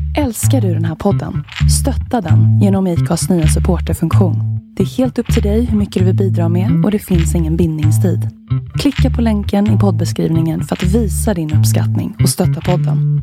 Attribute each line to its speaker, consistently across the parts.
Speaker 1: Älskar du den här podden? Stötta den genom IKAs nya supporterfunktion. Det är helt upp till dig hur mycket du vill bidra med och det finns ingen bindningstid. Klicka på länken i poddbeskrivningen för att visa din uppskattning och stötta podden.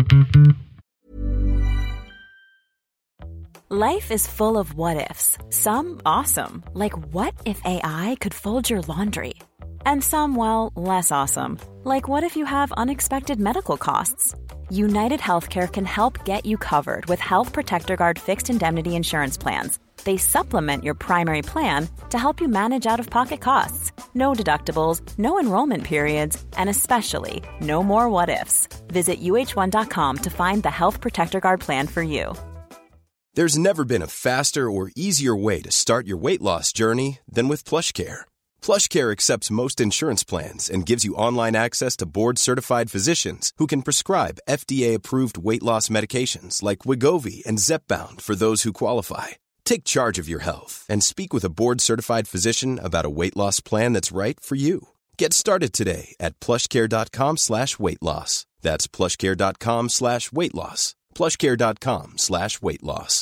Speaker 2: Life is full of what-ifs. Some awesome, like what if AI could fold your laundry? And some, well, less awesome, like what if you have unexpected medical costs? United Healthcare can help get you covered with Health Protector Guard fixed indemnity insurance plans. They supplement your primary plan to help you manage out-of-pocket costs. No deductibles, no enrollment periods, and especially no more what-ifs. Visit uh1.com to find the Health Protector Guard plan for you.
Speaker 3: There's never been a faster or easier way to start your weight loss journey than with PlushCare. PlushCare accepts most insurance plans and gives you online access to board-certified physicians who can prescribe FDA-approved weight loss medications like Wegovy and Zepbound for those who qualify. Take charge of your health and speak with a board-certified physician about a weight loss plan that's right for you. Get started today at plushcare.com/weightloss. That's plushcare.com/weightloss. plushcare.com/weightloss.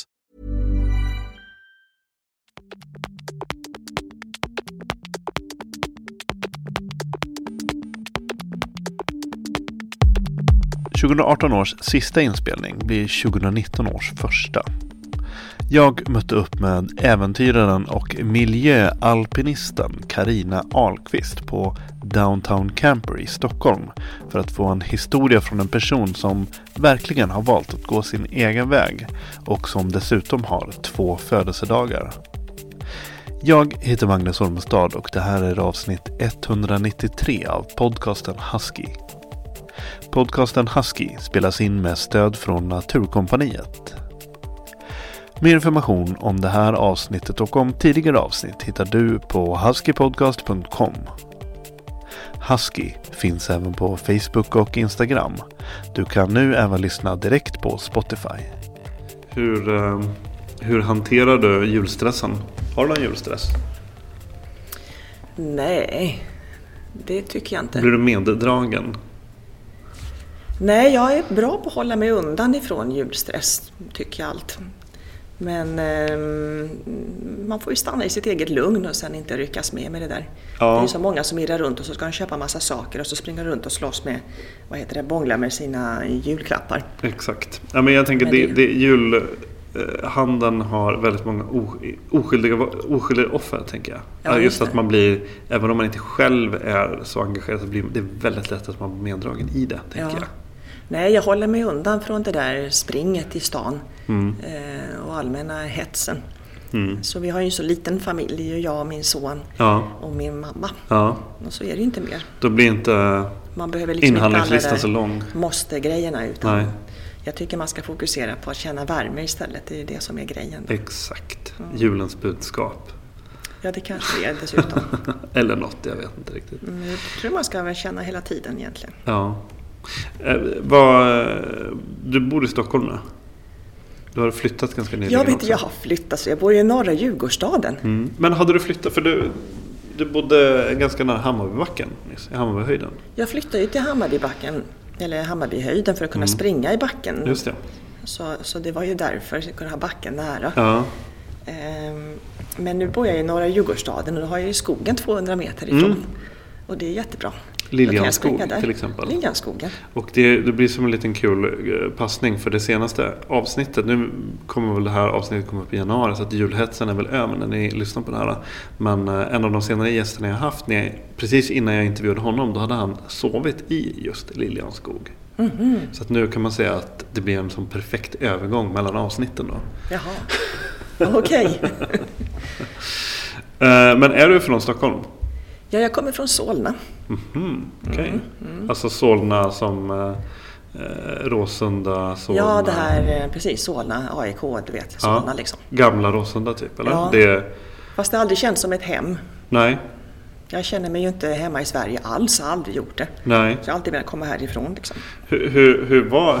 Speaker 4: –2018 års sista inspelning blir 2019 års första. Jag mötte upp med äventyraren och miljöalpinisten Carina Ahlqvist på Downtown Camper i Stockholm för att få en historia från en person som verkligen har valt att gå sin egen väg och som dessutom har 2 födelsedagar. Jag heter Magnus Olmestad och det här är avsnitt 193 av podcasten Husky. Podcasten Husky spelas in med stöd från Naturkompaniet. Mer information om det här avsnittet och om tidigare avsnitt hittar du på huskypodcast.com. Husky finns även på Facebook och Instagram. Du kan nu även lyssna direkt på Spotify. Hur hanterar du julstressen? Har du någon julstress?
Speaker 5: Nej, det tycker jag inte.
Speaker 4: Blir du meddragen?
Speaker 5: Nej, jag är bra på att hålla mig undan ifrån julstress, tycker jag allt. Men man får ju stanna i sitt eget lugn och sen inte ryckas med det där. Ja. Det är ju så många som irrar runt och så ska de köpa massa saker och så springer runt och slåss med, bånglar med sina julklappar.
Speaker 4: Exakt. Ja, men jag tänker julhandeln har väldigt många oskyldiga offer, tänker jag. Ja, just att man blir, även om man inte själv är så engagerad, så blir det väldigt lätt att man blir meddragen i det, tänker jag.
Speaker 5: Nej, jag håller mig undan från det där springet i stan och allmänna hetsen. Så vi har ju en så liten familj, jag och min son och min mamma. Ja. Och så är det ju inte mer.
Speaker 4: Då blir inte
Speaker 5: man behöver liksom
Speaker 4: inhandlingslistan så lång.
Speaker 5: Måste-grejerna, utan jag tycker man ska fokusera på att känna värme istället. Det är det som är grejen.
Speaker 4: Exakt. Julens budskap.
Speaker 5: Ja, det kanske är dessutom.
Speaker 4: Eller något, jag vet inte riktigt.
Speaker 5: Jag tror man ska väl känna hela tiden egentligen.
Speaker 4: Ja. Du bor i Stockholm nu? Du har flyttat ganska nyligen.
Speaker 5: Jag har flyttat, så jag bor i norra Djurgårdsstaden.
Speaker 4: Men hade du flyttat, för du bodde ganska nära Hammarbybacken, i Hammarbyhöjden. Jag
Speaker 5: flyttade ju till Hammarbybacken, eller Hammarbyhöjden, för att kunna springa i backen.
Speaker 4: Just det.
Speaker 5: Så det var ju därför att kunna ha backen nära.
Speaker 4: Ja.
Speaker 5: Men nu bor jag i norra Djurgårdsstaden och då har jag ju skogen 200 meter ifrån. Och det är jättebra.
Speaker 4: Liljanskog till exempel.
Speaker 5: Liljanskogen.
Speaker 4: Och det blir som en liten kul passning för det senaste avsnittet. Nu kommer väl det här avsnittet komma upp i januari, så att julhetsen är väl över när ni lyssnar på det här. Men en av de senare gästerna jag haft, precis innan jag intervjuade honom, då hade han sovit i just Liljanskog. Mm-hmm. Så att nu kan man säga att det blir en sån perfekt övergång mellan avsnitten då.
Speaker 5: Jaha, okej.
Speaker 4: Men är du från Stockholm?
Speaker 5: Ja, jag kommer från Solna.
Speaker 4: Okej. Alltså Solna som Råsunda, Solna.
Speaker 5: Ja, det här, precis, Solna, AIK, du vet, Solna liksom.
Speaker 4: Gamla Råsunda typ, eller?
Speaker 5: Ja, fast det har aldrig känts som ett hem.
Speaker 4: Nej.
Speaker 5: Jag känner mig ju inte hemma i Sverige alls, har aldrig gjort det.
Speaker 4: Nej.
Speaker 5: Så jag har alltid velat komma härifrån liksom.
Speaker 4: Hur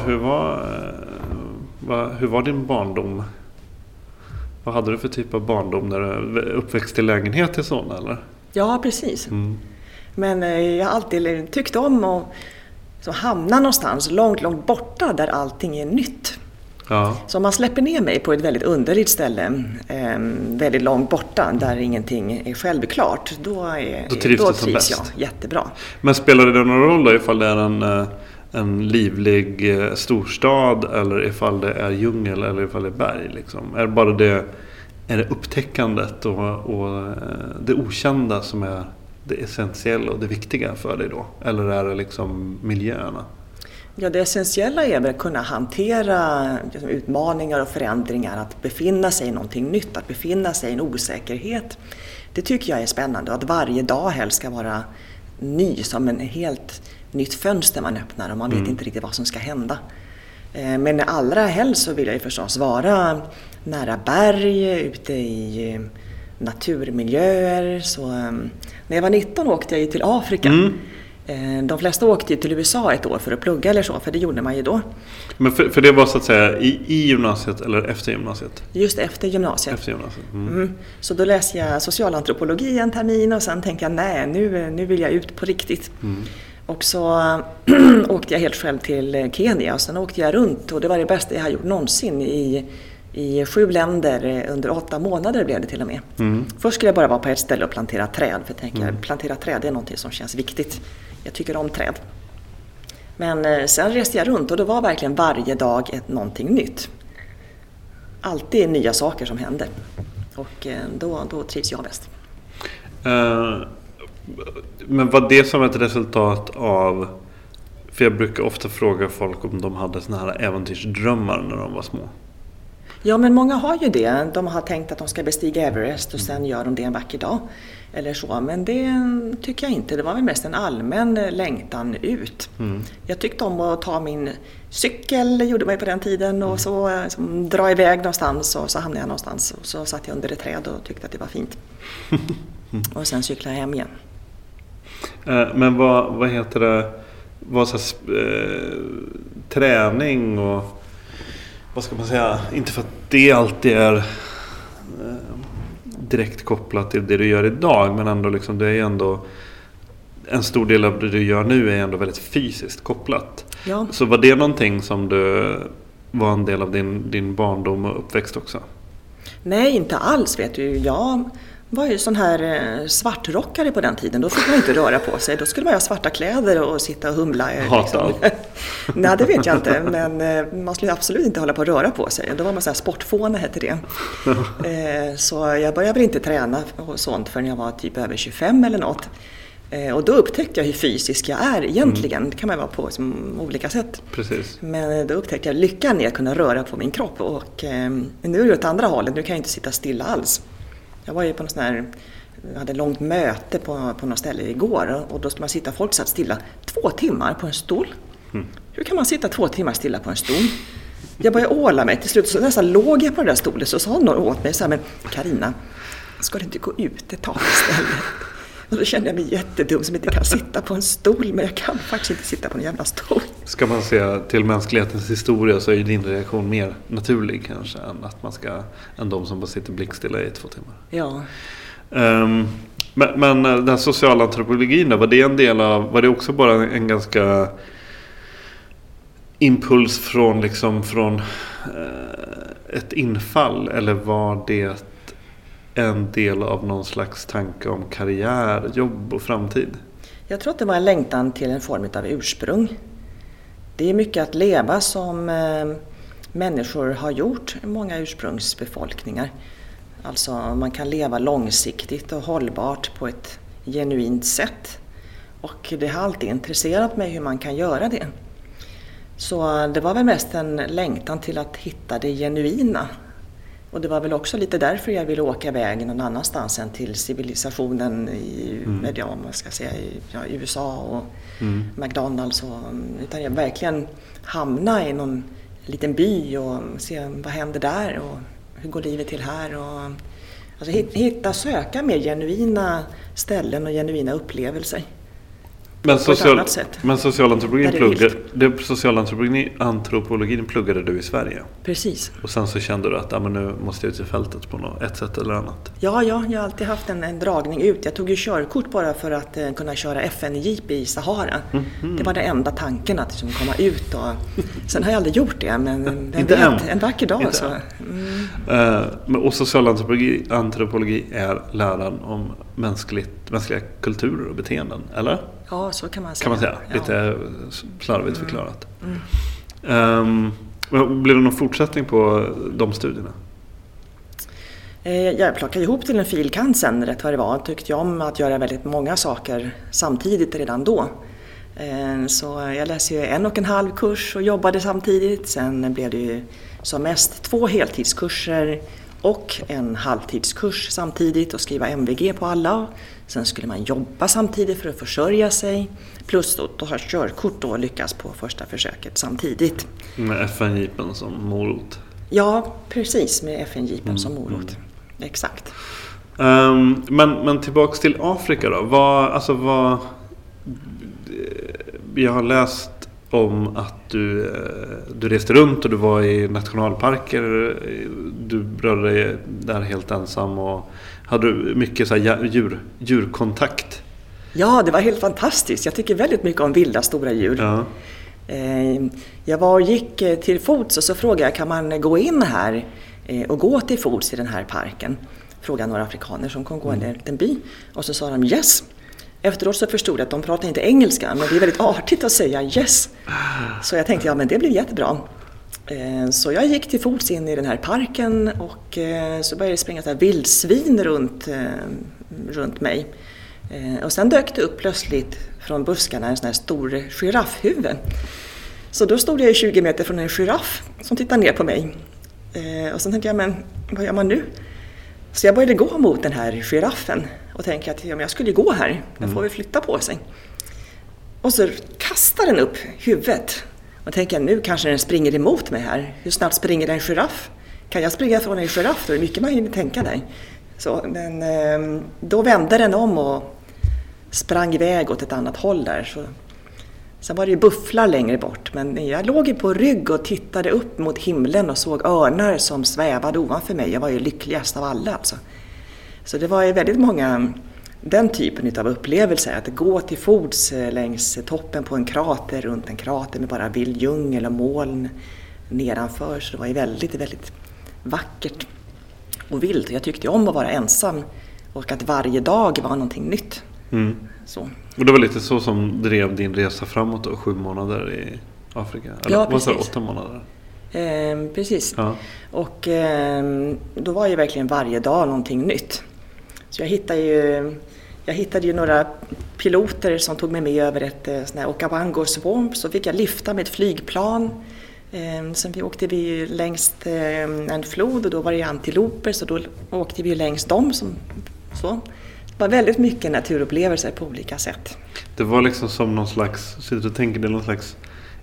Speaker 4: var din barndom? Vad hade du för typ av barndom när du uppväxt i lägenhet i Solna, eller?
Speaker 5: Ja, precis. Men jag har alltid tyckt om att hamna någonstans långt borta där allting är nytt.
Speaker 4: Ja.
Speaker 5: Så om man släpper ner mig på ett väldigt underligt ställe, väldigt långt borta, där ingenting är självklart, då trivs jag jättebra.
Speaker 4: Men spelar det någon roll då ifall det är en livlig storstad eller ifall det är djungel eller ifall det är berg? Liksom? Är det upptäckandet och det okända som är det essentiella och det viktiga för dig då? Eller är det liksom miljöerna?
Speaker 5: Ja, det essentiella är väl att kunna hantera utmaningar och förändringar, att befinna sig i någonting nytt, att befinna sig i en osäkerhet. Det tycker jag är spännande, att varje dag helst ska vara ny, som en helt nytt fönster man öppnar och man vet inte riktigt vad som ska hända. Men allra helst så vill jag ju förstås vara nära berg, ute i naturmiljöer. Så, när jag var 19 åkte jag till Afrika. De flesta åkte till USA ett år för att plugga eller så, för det gjorde man ju då. Men
Speaker 4: för det var så att säga i gymnasiet eller efter gymnasiet?
Speaker 5: Just efter gymnasiet.
Speaker 4: Efter gymnasiet.
Speaker 5: Så då läste jag socialantropologi en termin och sen tänkte jag nu vill jag ut på riktigt. Och så åkte jag helt själv till Kenya och sen åkte jag runt och det var det bästa jag har gjort någonsin i 7 länder under 8 månader blev det till och med. Först skulle jag bara vara på ett ställe och plantera träd, för jag tänker plantera träd är någonting som känns viktigt. Jag tycker om träd. Men sen reste jag runt och det var verkligen varje dag någonting nytt. Alltid nya saker som hände. Och då trivs jag bäst.
Speaker 4: Men var det som ett resultat av, för jag brukar ofta fråga folk om de hade såna här äventyrsdrömmar när de var små.
Speaker 5: Ja, men många har ju det. De har tänkt att de ska bestiga Everest och sen gör de det en vacker dag. Eller så. Men det tycker jag inte. Det var väl mest en allmän längtan ut. Jag tyckte om att ta min cykel, gjorde mig på den tiden, och så dra iväg någonstans och så hamnade jag någonstans. Och så satt jag under ett träd och tyckte att det var fint. Och sen cyklade jag hem igen.
Speaker 4: Men vad heter det? Vad så träning och vad ska man säga? Inte för att det alltid är direkt kopplat till det du gör idag, men ändå liksom, det är ändå en stor del av det du gör nu är ändå väldigt fysiskt kopplat.
Speaker 5: Ja.
Speaker 4: Så var det någonting som du var en del av din barndom och uppväxt också?
Speaker 5: Nej, inte alls, vet du. Jag var ju sån här svartrockare på den tiden. Då fick man inte röra på sig. Då skulle man ha svarta kläder och sitta och humla. Liksom. Nej, det vet jag inte. Men man skulle absolut inte hålla på att röra på sig. Då var man så här sportfåne, hette det. Så jag började väl inte träna och sånt förrän jag var typ över 25 eller något. Och då upptäckte jag hur fysisk jag är egentligen. Det kan man vara på som olika sätt.
Speaker 4: Precis.
Speaker 5: Men då upptäckte jag lyckan i att kunna röra på min kropp. Och nu är det åt andra hållet. Nu kan jag inte sitta stilla alls. Jag var ju på jag hade ett långt möte på något ställe igår. Och då skulle man sitta, folk satt stilla 2 timmar på en stol. Hur kan man sitta 2 timmar stilla på en stol? Jag började åla mig till slut. Så nästan låg jag på den där stolen. Så sa någon åt mig så här, men Carina, ska du inte gå ut ett tag istället? Och då kände jag mig jättedum som inte kan sitta på en stol. Men jag kan faktiskt inte sitta på en jävla stol. Ska man se till mänsklighetens historia så är din reaktion mer naturlig kanske än de som bara sitter blickstilla i 2 timmar. Ja.
Speaker 4: Men den sociala antropologin då, var det en del av, var det också bara en ganska impuls från ett infall, eller var det en del av någon slags tanke om karriär, jobb och framtid? Jag tror att det var en längtan till en form av ursprung. Det är mycket att leva som människor har gjort, många ursprungsbefolkningar. Alltså man kan leva långsiktigt och hållbart på ett genuint sätt. Och det har alltid intresserat mig hur man kan göra det. Så det var väl mest en längtan till att hitta det genuina. Och det var väl också lite därför jag ville åka iväg någon annanstans än till civilisationen i USA och McDonalds. Utan jag verkligen hamna i någon liten by och se vad händer där och hur går livet till här. Och, alltså söka mer genuina ställen och genuina upplevelser.
Speaker 5: Men på ett annat sätt.
Speaker 4: Men socialantropologin pluggade du i Sverige?
Speaker 5: Precis.
Speaker 4: Och sen så kände du att nu måste jag ut i fältet på ett sätt eller annat?
Speaker 5: Ja, jag har alltid haft en dragning ut. Jag tog ju körkort bara för att kunna köra FN-jeep i Sahara. Det var den enda tanken, att liksom komma ut. Sen har jag aldrig gjort det, men en vacker dag. Så.
Speaker 4: Och socialantropologi är läran om mänskliga kulturer och beteenden, eller?
Speaker 5: Ja, så kan man säga.
Speaker 4: Lite slarvigt förklarat. Blir det någon fortsättning på de studierna?
Speaker 5: Jag plockade ihop till en filkant sen, rätt vad det var. Tyckte jag om att göra väldigt många saker samtidigt redan då. Så jag läste ju 1,5 kurs och jobbade samtidigt. Sen blev det ju som mest 2 heltidskurser och en halvtidskurs samtidigt och skriva MVG på alla. Sen skulle man jobba samtidigt för att försörja sig. Plus då ha körkort och lyckas på första försöket samtidigt.
Speaker 4: Med FN-jeepen som morot.
Speaker 5: Ja, precis, med FN-jeepen som morot. Exakt.
Speaker 4: Men tillbaks till Afrika då. Jag har läst om att du reste runt och du var i nationalparker. Du rörde dig där helt ensam och hade mycket så här djurkontakt. Ja,
Speaker 5: det var helt fantastiskt. Jag tycker väldigt mycket om vilda stora djur. Ja. Jag var och gick till fots och så frågade jag, kan man gå in här och gå till fots i den här parken? Frågade några afrikaner som kom gå in i en by. Och så sa de yes. Efteråt så förstod jag att de pratar inte engelska, men det är väldigt artigt att säga yes. Så jag tänkte, men det blir jättebra. Så jag gick till fots in i den här parken och så började det springa så här vildsvin runt mig. Och sen dök det upp plötsligt från buskarna en sån här stor giraffhuvud. Så då stod jag 20 meter från en giraff som tittade ner på mig. Och sen tänkte jag, men vad gör man nu? Så jag började gå mot den här giraffen och tänkte att jag skulle gå här. Den får väl flytta på sig. Och så kastar den upp huvudet. Och tänker nu kanske den springer emot mig här. Hur snabbt springer en giraff? Kan jag springa från en giraff? Då är det mycket man hinner tänka där. Så, men då vände den om och sprang iväg åt ett annat håll där. Sen var det ju bufflar längre bort. Men jag låg ju på rygg och tittade upp mot himlen och såg örnar som svävade ovanför mig. Jag var ju lyckligast av alla alltså. Så det var ju väldigt många den typen av upplevelser. Att gå till fots längs toppen på en krater, runt en krater med bara vild djungel och moln nedanför. Så det var ju väldigt, väldigt vackert och vilt. Jag tyckte om att vara ensam och att varje dag var någonting nytt. Så.
Speaker 4: Och det var lite så som drev din resa framåt då, 7 månader i Afrika? Eller,
Speaker 5: ja, precis.
Speaker 4: Vad sa 8 månader?
Speaker 5: Precis.
Speaker 4: Ja.
Speaker 5: Och då var ju verkligen varje dag någonting nytt. Så jag hittade ju några piloter som tog mig med över ett sån här Okavango Swamp. Så fick jag lyfta med ett flygplan. Sen åkte vi längs en flod och då var det antiloper, så då åkte vi längs dem så. Det var väldigt mycket naturupplevelser på olika sätt.
Speaker 4: Det var liksom som någon slags, så du tänker det är någon slags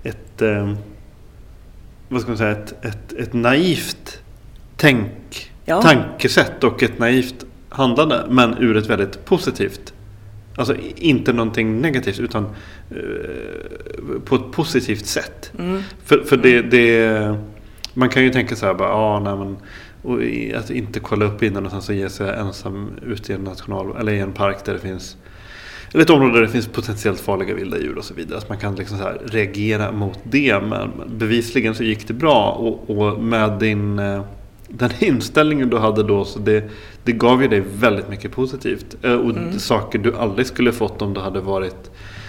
Speaker 4: ett naivt tankesätt och ett naivt handlande, men ur ett väldigt positivt, alltså inte någonting negativt utan på ett positivt sätt. För det man kan ju tänka så här bara, och att inte kolla upp innan och sen så ge sig ensam ut i en eller i en park där det finns, eller ett område där det finns potentiellt farliga vilda djur och så vidare. Att man kan liksom så här reagera mot det, men bevisligen så gick det bra och med den inställningen du hade då, så det gav ju dig väldigt mycket positivt och saker du aldrig skulle fått om du hade varit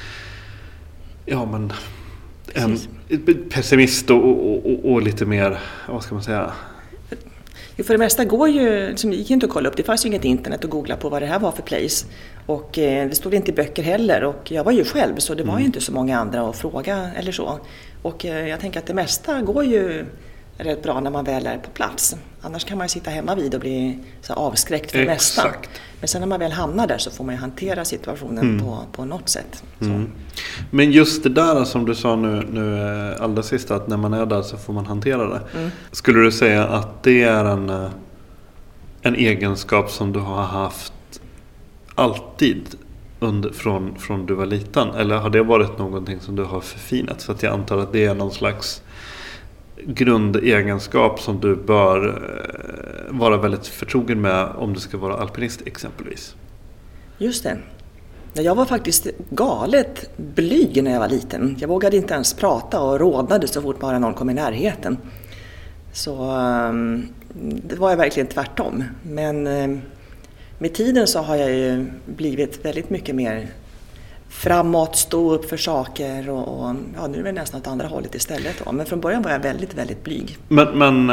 Speaker 4: en pessimist och lite mer, vad ska man säga?
Speaker 5: För det mesta gick inte att kolla upp. Det fanns ju inget internet att googla på vad det här var för place. Och det stod inte i böcker heller. Och jag var ju själv, så det var ju inte så många andra att fråga eller så. Och jag tänker att det mesta går ju rätt bra när man väl är på plats. Annars kan man ju sitta hemma vid och bli så avskräckt för det mesta. Men sen när man väl hamnar där så får man ju hantera situationen på något sätt.
Speaker 4: Men just det där som du sa nu allra sist, att när man är där så får man hantera det. Skulle du säga att det är en egenskap som du har haft alltid från du var liten? Eller har det varit någonting som du har förfinat? För att jag antar att det är någon slags grundegenskap som du bör vara väldigt förtrogen med om du ska vara alpinist exempelvis.
Speaker 5: Just det. Jag var faktiskt galet blyg när jag var liten. Jag vågade inte ens prata och rodnade så fort bara någon kom i närheten. Så det var jag verkligen tvärtom. Men med tiden så har jag ju blivit väldigt mycket mer framåt, stå upp för saker och ja, nu är det nästan åt andra hållet istället då. Men från början var jag väldigt, väldigt blyg.
Speaker 4: Men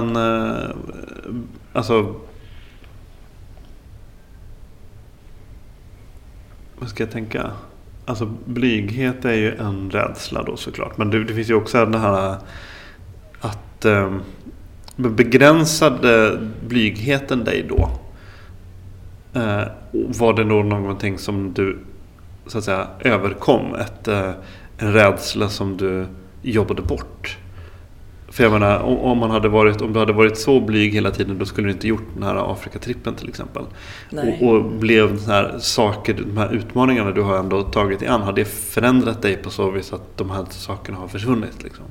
Speaker 4: alltså, vad ska jag tänka? Alltså blyghet är ju en rädsla då såklart. Men det finns ju också den här att begränsade blygheten dig då. Var det nog någonting som du så att säga överkom, en rädsla som du jobbade bort? För jag menar, om du hade varit så blyg hela tiden, då skulle du inte gjort den här Afrikatrippen till exempel. Och blev så här saker, de här utmaningarna du har ändå tagit i an, har det förändrat dig på så vis att de här sakerna har försvunnit liksom?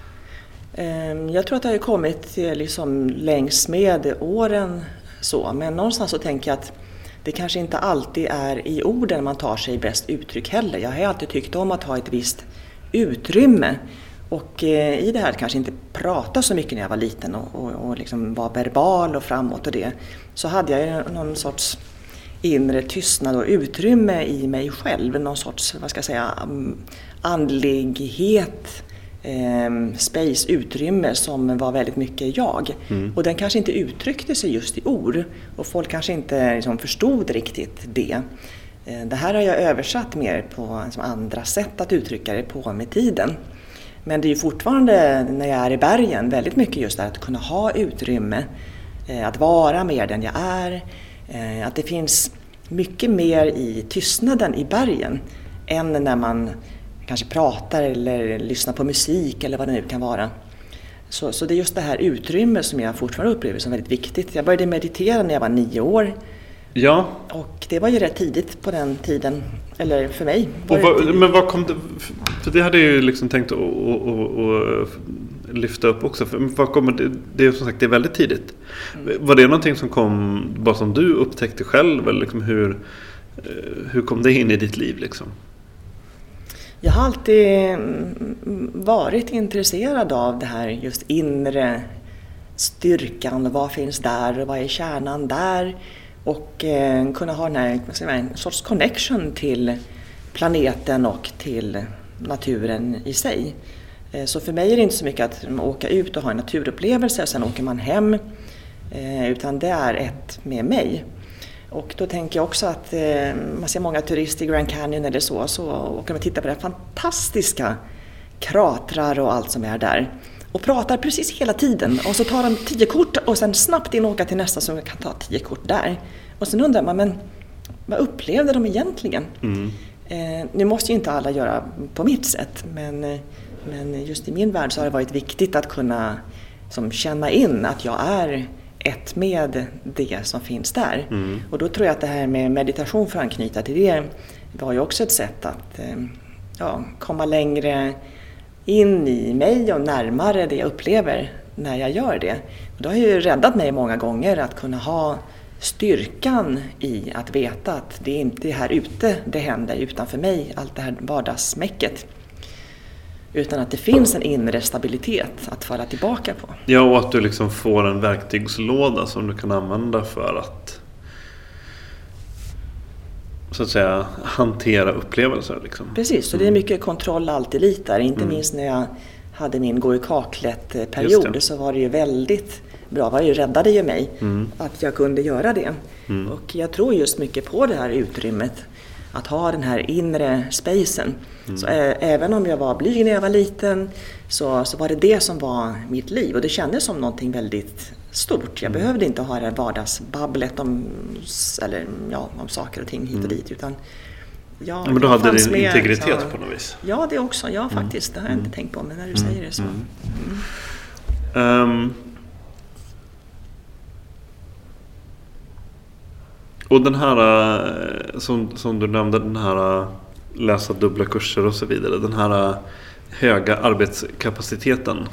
Speaker 5: Jag tror att det har kommit liksom längs med åren så, men någonstans så tänker jag att det kanske inte alltid är i orden man tar sig bäst uttryck heller. Jag har alltid tyckt om att ha ett visst utrymme. Och i det här kanske inte prata så mycket när jag var liten och liksom var verbal och framåt och det. Så hade jag någon sorts inre tystnad och utrymme i mig själv. Någon sorts, vad ska jag säga, andlighet, space, utrymme som var väldigt mycket jag. Och den kanske inte uttryckte sig just i ord. Och folk kanske inte liksom förstod riktigt det. Det här har jag översatt mer på liksom andra sätt att uttrycka det på med tiden. Men det är ju fortfarande när jag är i bergen väldigt mycket just det att kunna ha utrymme, att vara mer den jag är, att det finns mycket mer i tystnaden i bergen än när man kanske pratar eller lyssnar på musik eller vad det nu kan vara. Så det är just det här utrymme som jag fortfarande upplever som väldigt viktigt. Jag började meditera när jag var 9 år.
Speaker 4: Ja.
Speaker 5: Och det var ju rätt tidigt på den tiden, eller för mig.
Speaker 4: Men vad kom det, för det hade jag ju liksom tänkt att lyfta upp också. För vad kommer det är som sagt, det är väldigt tidigt. Var det någonting som kom bara som du upptäckte själv, eller liksom hur kom det in i ditt liv liksom?
Speaker 5: Jag har alltid varit intresserad av det här just inre styrkan, vad finns där och vad är kärnan där, och kunna ha den här, en sorts connection till planeten och till naturen i sig. Så för mig är det inte så mycket att åka ut och ha en naturupplevelse och sen åker man hem, utan det är ett med mig. Och då tänker jag också att man ser många turister i Grand Canyon eller så åker man och tittar på det fantastiska kratrar och allt som är där. Och pratar precis hela tiden. Och så tar de 10 kort och sen snabbt in och åka till nästa som kan ta 10 kort där. Och sen undrar man, men vad upplevde de egentligen? Nu måste ju inte alla göra på mitt sätt. Men just i min värld så har det varit viktigt att kunna känna in att jag är ett med det som finns där. Och då tror jag att det här med meditation för att anknyta till det var ju också ett sätt att komma längre in i mig och närmare det jag upplever när jag gör det. Och det har ju räddat mig många gånger att kunna ha styrkan i att veta att det är inte här ute det händer utanför mig, allt det här vardagsmäcket. Utan att det finns en inre stabilitet att falla tillbaka på.
Speaker 4: Ja, och att du liksom får en verktygslåda som du kan använda för att så att säga hantera upplevelser liksom.
Speaker 5: Precis, så det är mycket kontroll alltid lite där. Inte minst när jag hade min gå i kaklet-period så var det ju väldigt bra. Det räddade ju mig att jag kunde göra det. Och jag tror just mycket på det här utrymmet. Att ha den här inre spacen. Så även om jag var blyg när jag var liten så var det som var mitt liv. Och det kändes som någonting väldigt stort. Jag behövde inte ha det här vardagsbabblet om saker och ting hit och dit. Utan
Speaker 4: men då hade din integritet på något vis.
Speaker 5: Ja, det också. Ja, faktiskt. Det har jag inte tänkt på. Men när du säger det så.
Speaker 4: Och den här som du nämnde, den här läsa dubbla kurser och så vidare, den här höga arbetskapaciteten,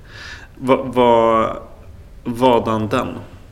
Speaker 4: vadan den?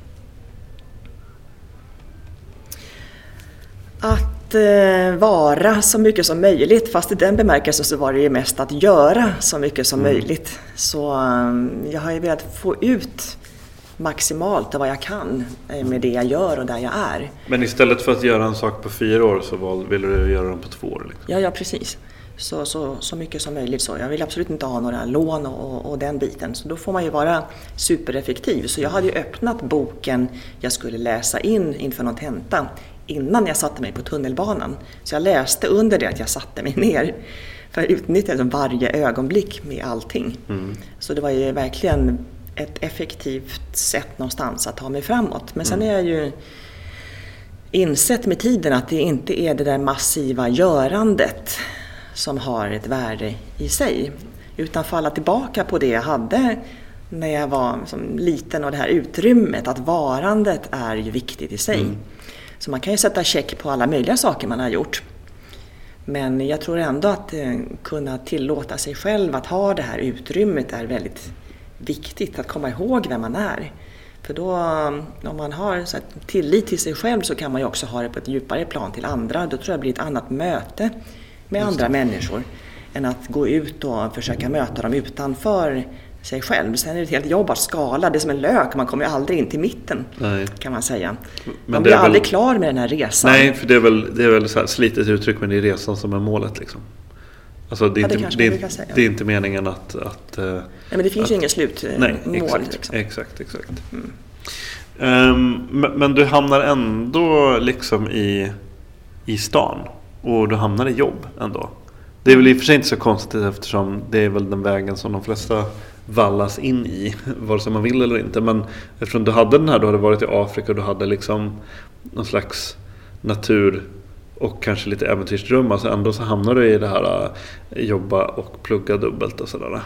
Speaker 5: Att vara så mycket som möjligt, fast i den bemärkelsen så var det ju mest att göra så mycket som möjligt. Så jag har ju velat få ut maximalt av vad jag kan med det jag gör och där jag är.
Speaker 4: Men istället för att göra en sak på 4 år så ville du göra den på 2 år? Liksom.
Speaker 5: Ja, precis. Så mycket som möjligt. Så jag vill absolut inte ha några lån och den biten. Så då får man ju vara supereffektiv. Så jag hade ju öppnat boken jag skulle läsa in inför någon tenta innan jag satte mig på tunnelbanan. Så jag läste under det att jag satte mig ner. För jag utnyttjade varje ögonblick med allting. Så det var ju verkligen ett effektivt sätt någonstans att ta mig framåt. Men sen är jag ju insett med tiden att det inte är det där massiva görandet som har ett värde i sig. Utan falla tillbaka på det jag hade när jag var som liten och det här utrymmet, att varandet är ju viktigt i sig. Så man kan ju sätta check på alla möjliga saker man har gjort. Men jag tror ändå att kunna tillåta sig själv att ha det här utrymmet är väldigt viktigt, att komma ihåg vem man är. För då, om man har så här tillit till sig själv, så kan man ju också ha det på ett djupare plan till andra. Då tror jag det blir ett annat möte med andra människor än att gå ut och försöka möta dem utanför sig själv. Sen är det ett helt jobb att skala. Det är som en lök, man kommer ju aldrig in till mitten. Nej. Kan man säga. Man blir aldrig klar med den här resan.
Speaker 4: Nej, för det är väl så här slitet uttryck, men det är resan som är målet liksom. Alltså det är inte meningen att nej,
Speaker 5: men det finns ju ingen slutmål.
Speaker 4: Exakt. Men du hamnar ändå liksom i stan, och du hamnar i jobb ändå. Det är väl i och för sig inte så konstigt, eftersom det är väl den vägen som de flesta vallas in i, vare sig man vill eller inte. Men eftersom du hade den här, du hade varit i Afrika och du hade liksom någon slags natur och kanske lite äventyrsdrömmar, så ändå så hamnar du i det här jobba och plugga dubbelt och sådär.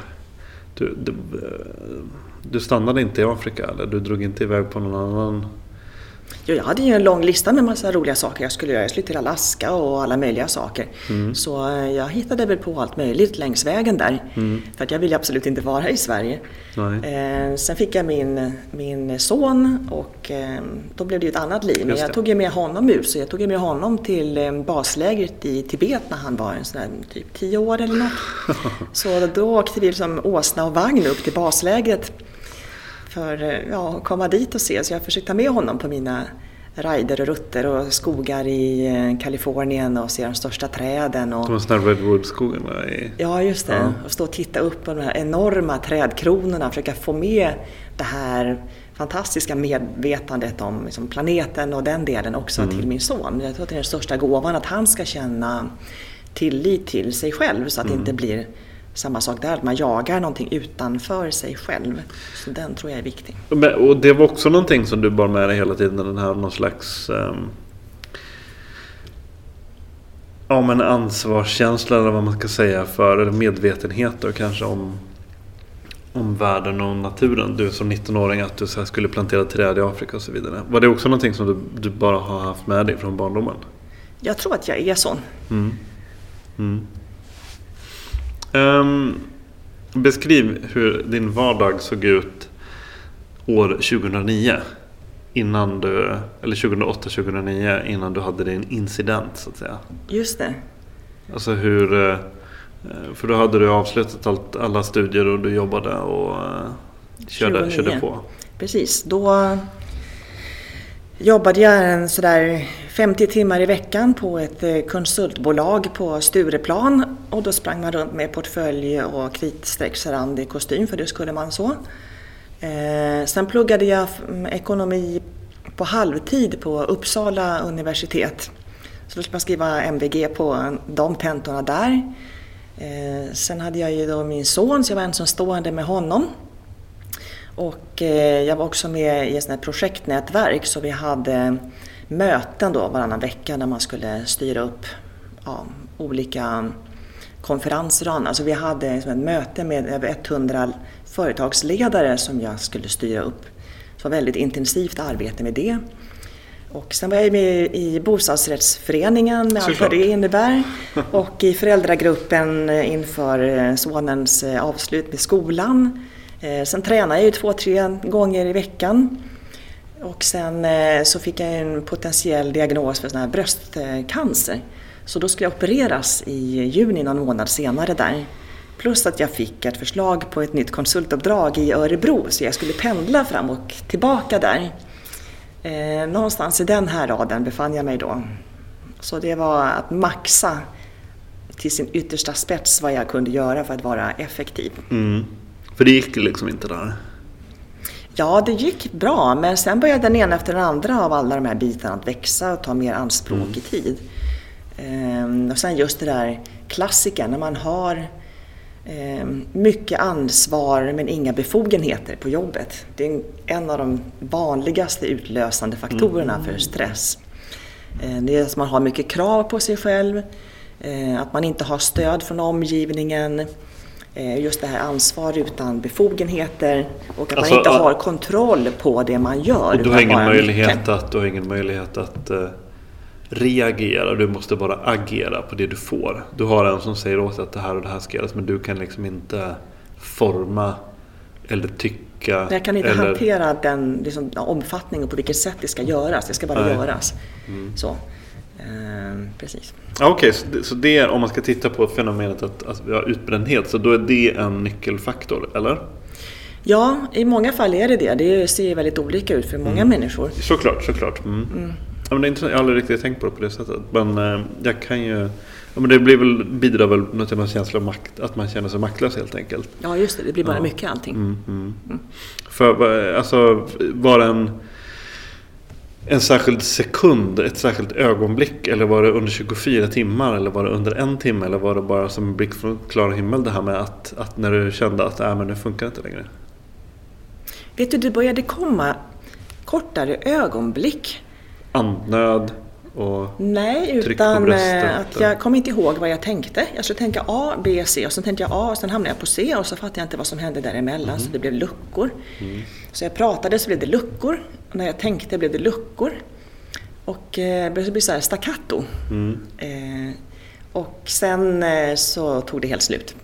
Speaker 4: Du stannade inte i Afrika, eller du drog inte iväg på någon annan?
Speaker 5: Jo, jag hade ju en lång lista med massa roliga saker jag skulle göra. Jag skulle till Alaska och alla möjliga saker. Så jag hittade väl på allt möjligt längs vägen där. För att jag ville absolut inte vara i Sverige. Sen fick jag min son, och då blev det ju ett annat liv. Men jag tog ju med honom ut. Så jag tog med honom till baslägret i Tibet när han var en sån där, typ 10 år eller något. Så då åkte vi som åsna och vagn upp till baslägret för att komma dit och se. Så jag försökte ta med honom på mina rider och rutter och skogar i Kalifornien och se de största träden. Och
Speaker 4: de sådana redwoodskogarna
Speaker 5: Ja, just det. Ja. Och stå och titta upp på de här enorma trädkronorna, försöka få med det här fantastiska medvetandet om liksom planeten och den delen också till min son. Jag tror att det är den största gåvan, att han ska känna tillit till sig själv, så att det inte blir samma sak där, att man jagar någonting utanför sig själv. Så den tror jag är viktig.
Speaker 4: Och det var också någonting som du bar med dig hela tiden, den här någon slags men ansvarskänsla, eller vad man ska säga, för medvetenhet och kanske om världen och naturen. Du som 19-åring, att du så här skulle plantera träd i Afrika och så vidare. Var det också någonting som du bara har haft med dig från barndomen?
Speaker 5: Jag tror att jag är sån.
Speaker 4: Beskriv hur din vardag såg ut år 2009 eller 2008-2009 innan du hade din incident, så att säga.
Speaker 5: Just det.
Speaker 4: Alltså hur, för då hade du avslutat alla studier och du jobbade och körde på.
Speaker 5: Precis, då jobbade jag sådär 50 timmar i veckan på ett konsultbolag på Stureplan, och då sprang man runt med portfölj och kritstrecksrandig kostym, för det skulle man så. Sen pluggade jag ekonomi på halvtid på Uppsala universitet. Så då skulle man skriva MVG på de tentorna där. Sen hade jag ju då min son, så jag var ensamstående med honom. Och jag var också med i ett sånt här projektnätverk, så vi hade möten då varannan vecka där man skulle styra upp olika konferenser. Alltså vi hade ett möte med över 100 företagsledare som jag skulle styra upp. Så det var väldigt intensivt arbete med det. Och sen var jag med i bostadsrättsföreningen med allt vad det innebär. Och i föräldragruppen inför sonens avslut med skolan. Sen tränade jag ju 2-3 gånger i veckan. Och sen så fick jag en potentiell diagnos för sån här bröstcancer. Så då skulle jag opereras i juni någon månad senare där. Plus att jag fick ett förslag på ett nytt konsultuppdrag i Örebro. Så jag skulle pendla fram och tillbaka där. Någonstans i den här raden befann jag mig då. Så det var att maxa till sin yttersta spets vad jag kunde göra för att vara effektiv.
Speaker 4: För det gick liksom inte där?
Speaker 5: Ja, det gick bra, men sen började den ena efter den andra av alla de här bitarna att växa och ta mer anspråk i tid. Och sen just det där klassiken när man har mycket ansvar men inga befogenheter på jobbet. Det är en av de vanligaste utlösande faktorerna för stress. Det är att man har mycket krav på sig själv, att man inte har stöd från omgivningen, just det här ansvar utan befogenheter och att man inte har kontroll på det man gör.
Speaker 4: Och du har ingen möjlighet att reagera, du måste bara agera på det du får. Du har en som säger åt att det här och det här ska göras, men du kan liksom inte forma eller tycka.
Speaker 5: Jag kan inte hantera den liksom, omfattningen på vilket sätt det ska göras. Det ska bara göras. Så. Precis.
Speaker 4: Okej, så det är, om man ska titta på fenomenet att vi har utbrändhet, så då är det en nyckelfaktor, eller?
Speaker 5: Ja, i många fall är det det. Det ser väldigt olika ut för många människor.
Speaker 4: Såklart. Ja, men det är intressant. Jag har aldrig riktigt tänkt på det sättet. Men jag kan ju... Ja, men det bidrar väl något till en känsla av makt, att man känner sig maktlös helt enkelt.
Speaker 5: Ja, just det. Det blir bara mycket allting.
Speaker 4: För alltså, var det en särskild sekund, ett särskilt ögonblick, eller var det under 24 timmar, eller var det under 1 timme, eller var det bara som en blick från klar himmel det här med att när du kände att men nu funkar det inte längre?
Speaker 5: Vet du, det började komma kortare ögonblick.
Speaker 4: Andnöd och
Speaker 5: nej,
Speaker 4: tryck
Speaker 5: utan
Speaker 4: på bröstet.
Speaker 5: Att jag kom inte ihåg vad jag tänkte. Jag skulle tänka A, B, C och sen tänkte jag A och sen hamnade jag på C och så fattade jag inte vad som hände däremellan så det blev luckor. Så jag pratade så blev det luckor och när jag tänkte blev det luckor och det blev så här staccato. Och sen så tog det helt slut.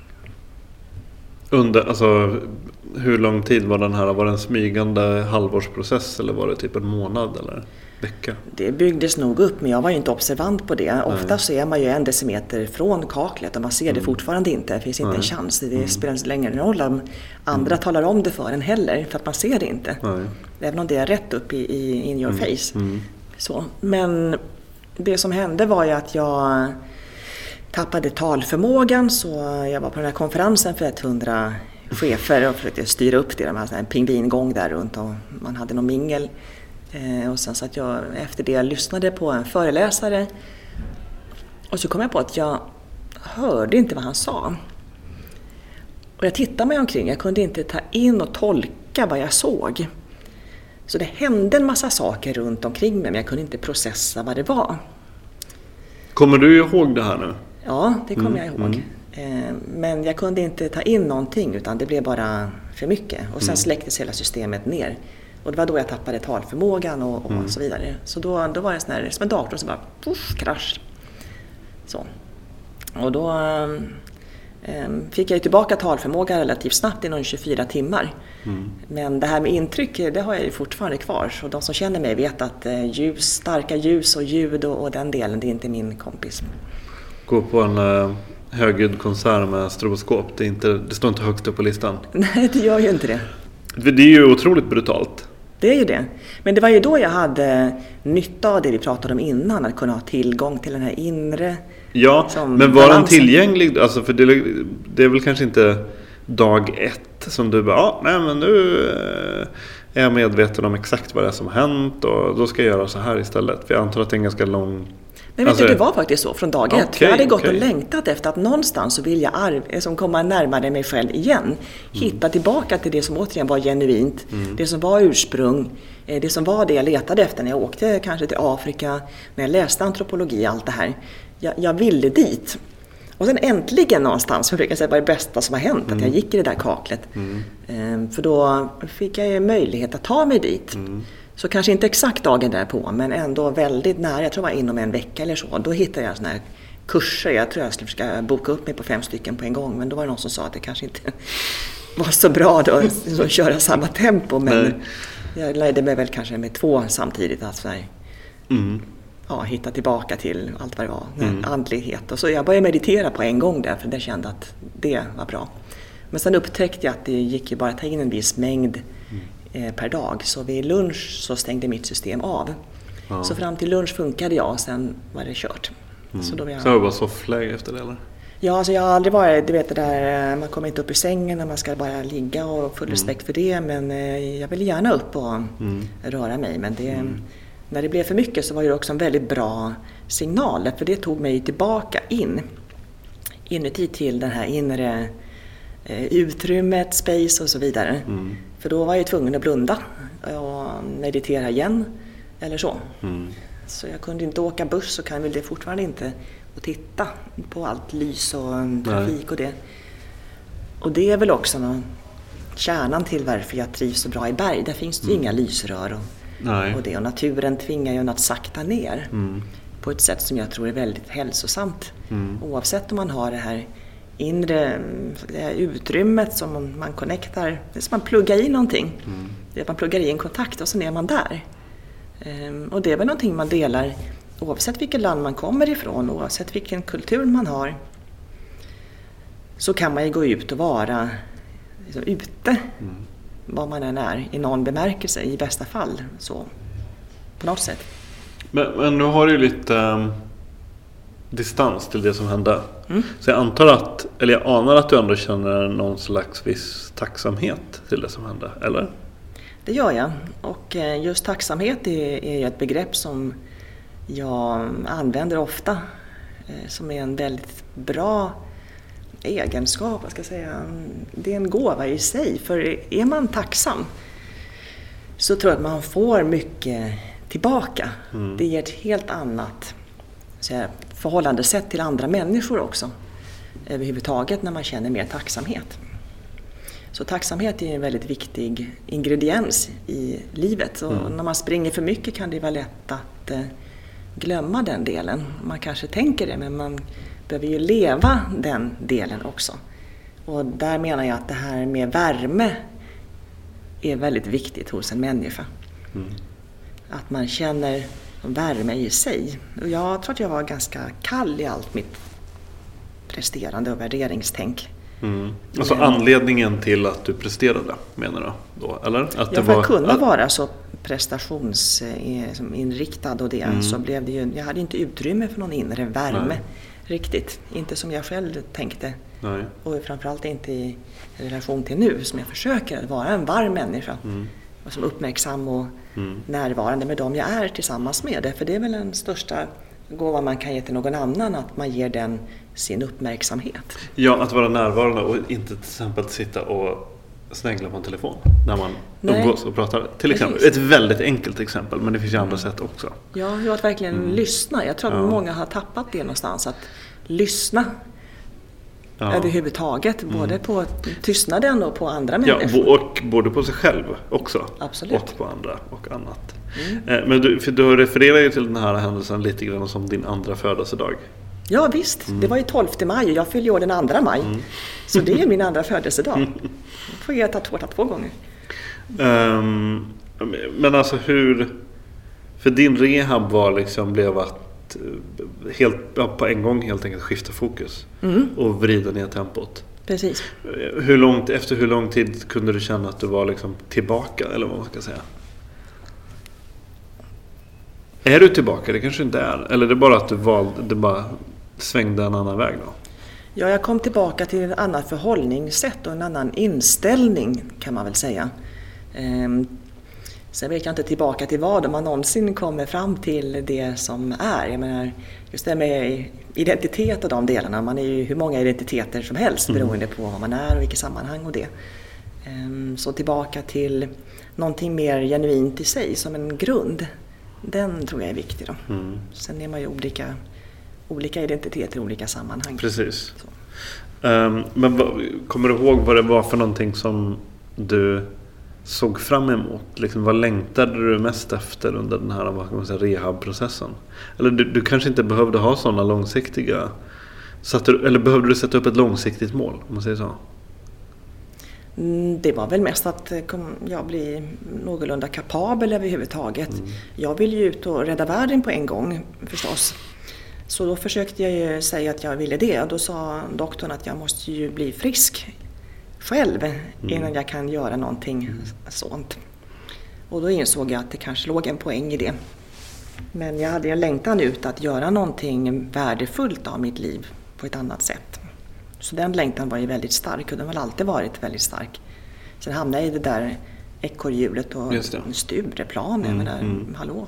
Speaker 4: Alltså, hur lång tid var den här? Var det en smygande halvårsprocess eller var det typ en månad eller vecka? Det
Speaker 5: byggdes nog upp, men jag var ju inte observant på det. Ofta så är man ju 1 decimeter från kaklet och man ser det fortfarande inte. Det finns inte en chans. Det spelar inte längre roll om andra talar om det för en heller, för att man ser det inte. Även om det är rätt upp in your face. Så. Men det som hände var ju att jag tappade talförmågan, så jag var på den här konferensen för 100 chefer och försökte styra upp det. De hade en pingvingång där runt och man hade någon mingel. Och sen så att jag efter det lyssnade på en föreläsare och så kom jag på att jag hörde inte vad han sa. Och jag tittade mig omkring, jag kunde inte ta in och tolka vad jag såg. Så det hände en massa saker runt omkring mig, men jag kunde inte processa vad det var.
Speaker 4: Kommer du ihåg det här nu?
Speaker 5: Ja, det kommer jag ihåg. Men jag kunde inte ta in någonting utan det blev bara för mycket. Och sen släcktes hela systemet ner. Och det var då jag tappade talförmågan och så vidare. Så då var det sån här, som en dator som bara krasch. Så. Och då fick jag ju tillbaka talförmågan relativt snabbt inom 24 timmar. Men det här med intryck, det har jag ju fortfarande kvar. Så de som känner mig vet att starka ljus och ljud och den delen, det är inte min kompis.
Speaker 4: Gå på en högljudd konsert med stroboskop, det står inte högst upp på listan.
Speaker 5: Nej, det gör ju inte det.
Speaker 4: Det är ju otroligt brutalt.
Speaker 5: Det är ju det. Men det var ju då jag hade nytta av det vi pratade om innan, att kunna ha tillgång till den här inre.
Speaker 4: Ja, men var den tillgänglig? Alltså, för det är väl kanske inte dag 1 som du bara, men nu är jag medveten om exakt vad det är som har hänt och då ska jag göra så här istället. För jag antar att det är en ganska lång...
Speaker 5: Men vet du, det var faktiskt så från dag 1. Jag hade gått och längtat efter att någonstans så vill jag komma närmare mig själv igen. Hitta tillbaka till det som återigen var genuint. Det som var ursprung. Det som var det jag letade efter när jag åkte kanske till Afrika. När jag läste antropologi och allt det här. Jag ville dit. Och sen äntligen någonstans, för jag säga, var det bästa som har hänt. Att jag gick i det där kaklet. För då fick jag ju möjlighet att ta mig dit. Så kanske inte exakt dagen därpå, men ändå väldigt nära. Jag tror det var inom en vecka eller så. Då hittade jag såna här kurser. Jag tror jag skulle försöka boka upp mig på 5 stycken på en gång. Men då var det någon som sa att det kanske inte var så bra då att köra samma tempo. Men jag lärde mig väl kanske med 2 samtidigt. Att hitta tillbaka till allt vad det var. Andlighet. Och så jag började meditera på en gång där, för jag kände att det var bra. Men sen upptäckte jag att det gick ju bara att ta in en viss mängd per dag. Så vid lunch så stängde mitt system av. Ja. Så fram till lunch funkade jag och sen var det kört.
Speaker 4: Så då var det bara soffläge efter det, eller?
Speaker 5: Ja, alltså jag har aldrig varit, du vet det där, man kommer inte upp ur sängen när man ska bara ligga, och full respekt för det. Men jag vill gärna upp och röra mig. Men när det blev för mycket så var det också en väldigt bra signal. För det tog mig tillbaka inuti till den här inre utrymmet, space och så vidare. För då var jag tvungen att blunda och meditera igen eller så. Så jag kunde inte åka buss, och kan väl det fortfarande inte, och titta på allt lys och trafik och det. Och det är väl också kärnan till varför jag trivs så bra i berg. Där finns det ju inga lysrör och det. Och naturen tvingar ju att sakta ner på ett sätt som jag tror är väldigt hälsosamt. Oavsett om man har det här inre utrymmet som man connectar, det är som man pluggar i någonting. Det är att man pluggar i en kontakt och så är man där. Och det är väl någonting man delar oavsett vilket land man kommer ifrån, oavsett vilken kultur man har. Så kan man ju gå ut och vara liksom ute, var man än är, i någon bemärkelse, i bästa fall, så på något sätt.
Speaker 4: Men nu har du ju lite distans till det som hände. Så jag anar att du ändå känner någon slags viss tacksamhet till det som hände, eller?
Speaker 5: Det gör jag. Och just tacksamhet är ju ett begrepp som jag använder ofta. Som är en väldigt bra egenskap, vad ska jag säga. Det är en gåva i sig. För är man tacksam så tror jag att man får mycket tillbaka. Det ger ett helt annat förhållandesätt till andra människor också. Överhuvudtaget när man känner mer tacksamhet. Så tacksamhet är en väldigt viktig ingrediens i livet. Och när man springer för mycket kan det vara lätt att glömma den delen. Man kanske tänker det, men man behöver ju leva den delen också. Och där menar jag att det här med värme är väldigt viktigt hos en människa. Att man känner värme i sig. Och jag tror att jag var ganska kall i allt mitt presterande och värderingstänk.
Speaker 4: Alltså anledningen till att du presterade, menar du då, eller? Att
Speaker 5: för att kunna vara så prestationsinriktad och det, så blev det ju, jag hade inte utrymme för någon inre värme riktigt. Inte som jag själv tänkte. Nej. Och framförallt inte i relation till nu, som jag försöker att vara en varm människa. Och som uppmärksam och närvarande med dem jag är tillsammans med det. För det är väl den största gåva man kan ge till någon annan, att man ger den sin uppmärksamhet. Ja, att
Speaker 4: vara närvarande och inte till exempel sitta och snägla på en telefon när man umgås och pratar. Till exempel. Ett väldigt enkelt exempel, men det finns ju andra sätt också.
Speaker 5: Ja, att verkligen lyssna. Jag tror att många har tappat det någonstans, att lyssna överhuvudtaget, både på tystnaden och på andra människor.
Speaker 4: Ja, och både på sig själv också.
Speaker 5: Absolut.
Speaker 4: Och på andra och annat. Men du refererar ju till den här händelsen lite grann som din andra födelsedag.
Speaker 5: Ja visst, det var ju 12 maj och jag fyllde år den 2 maj. Så det är min andra födelsedag. Då får jag ta tårta 2 gånger.
Speaker 4: Men alltså hur... För din rehab var liksom, blev att på en gång helt enkelt skifta fokus. Och vrida ner tempot.
Speaker 5: Precis.
Speaker 4: Efter hur lång tid kunde du känna att du var liksom tillbaka, eller vad man ska säga? Är du tillbaka? Det kanske inte är. Eller är det bara att du bara svängde en annan väg då?
Speaker 5: Ja, jag kom tillbaka till ett annat förhållningssätt och en annan inställning, kan man väl säga. Sen vet jag inte tillbaka till vad, om man någonsin kommer fram till det som är. Jag menar, just det med identitet och de delarna. Man är ju hur många identiteter som helst beroende på vad man är och vilket sammanhang och det. Så tillbaka till någonting mer genuint i sig som en grund. Den tror jag är viktig då. Sen är man ju olika identiteter i olika sammanhang.
Speaker 4: Precis. Men kommer du ihåg vad det var för någonting som du såg fram emot? Liksom, vad längtade du mest efter under den här, vad kan man säga, rehabprocessen? Eller du kanske inte behövde ha sådana långsiktiga... Eller behövde du sätta upp ett långsiktigt mål, om man säger så?
Speaker 5: Det var väl mest att jag bli någorlunda kapabel överhuvudtaget. Jag ville ju ut och rädda världen på en gång förstås. Så då försökte jag ju säga att jag ville det. Och då sa doktorn att jag måste ju bli frisk själv innan jag kan göra någonting sånt. Och då insåg jag att det kanske låg en poäng i det. Men jag hade en längtan ut att göra någonting värdefullt av mitt liv på ett annat sätt. Så den längtan var ju väldigt stark och den har alltid varit väldigt stark. Sen hamnade jag i det där ekorrhjulet och Stureplanen. Hallå.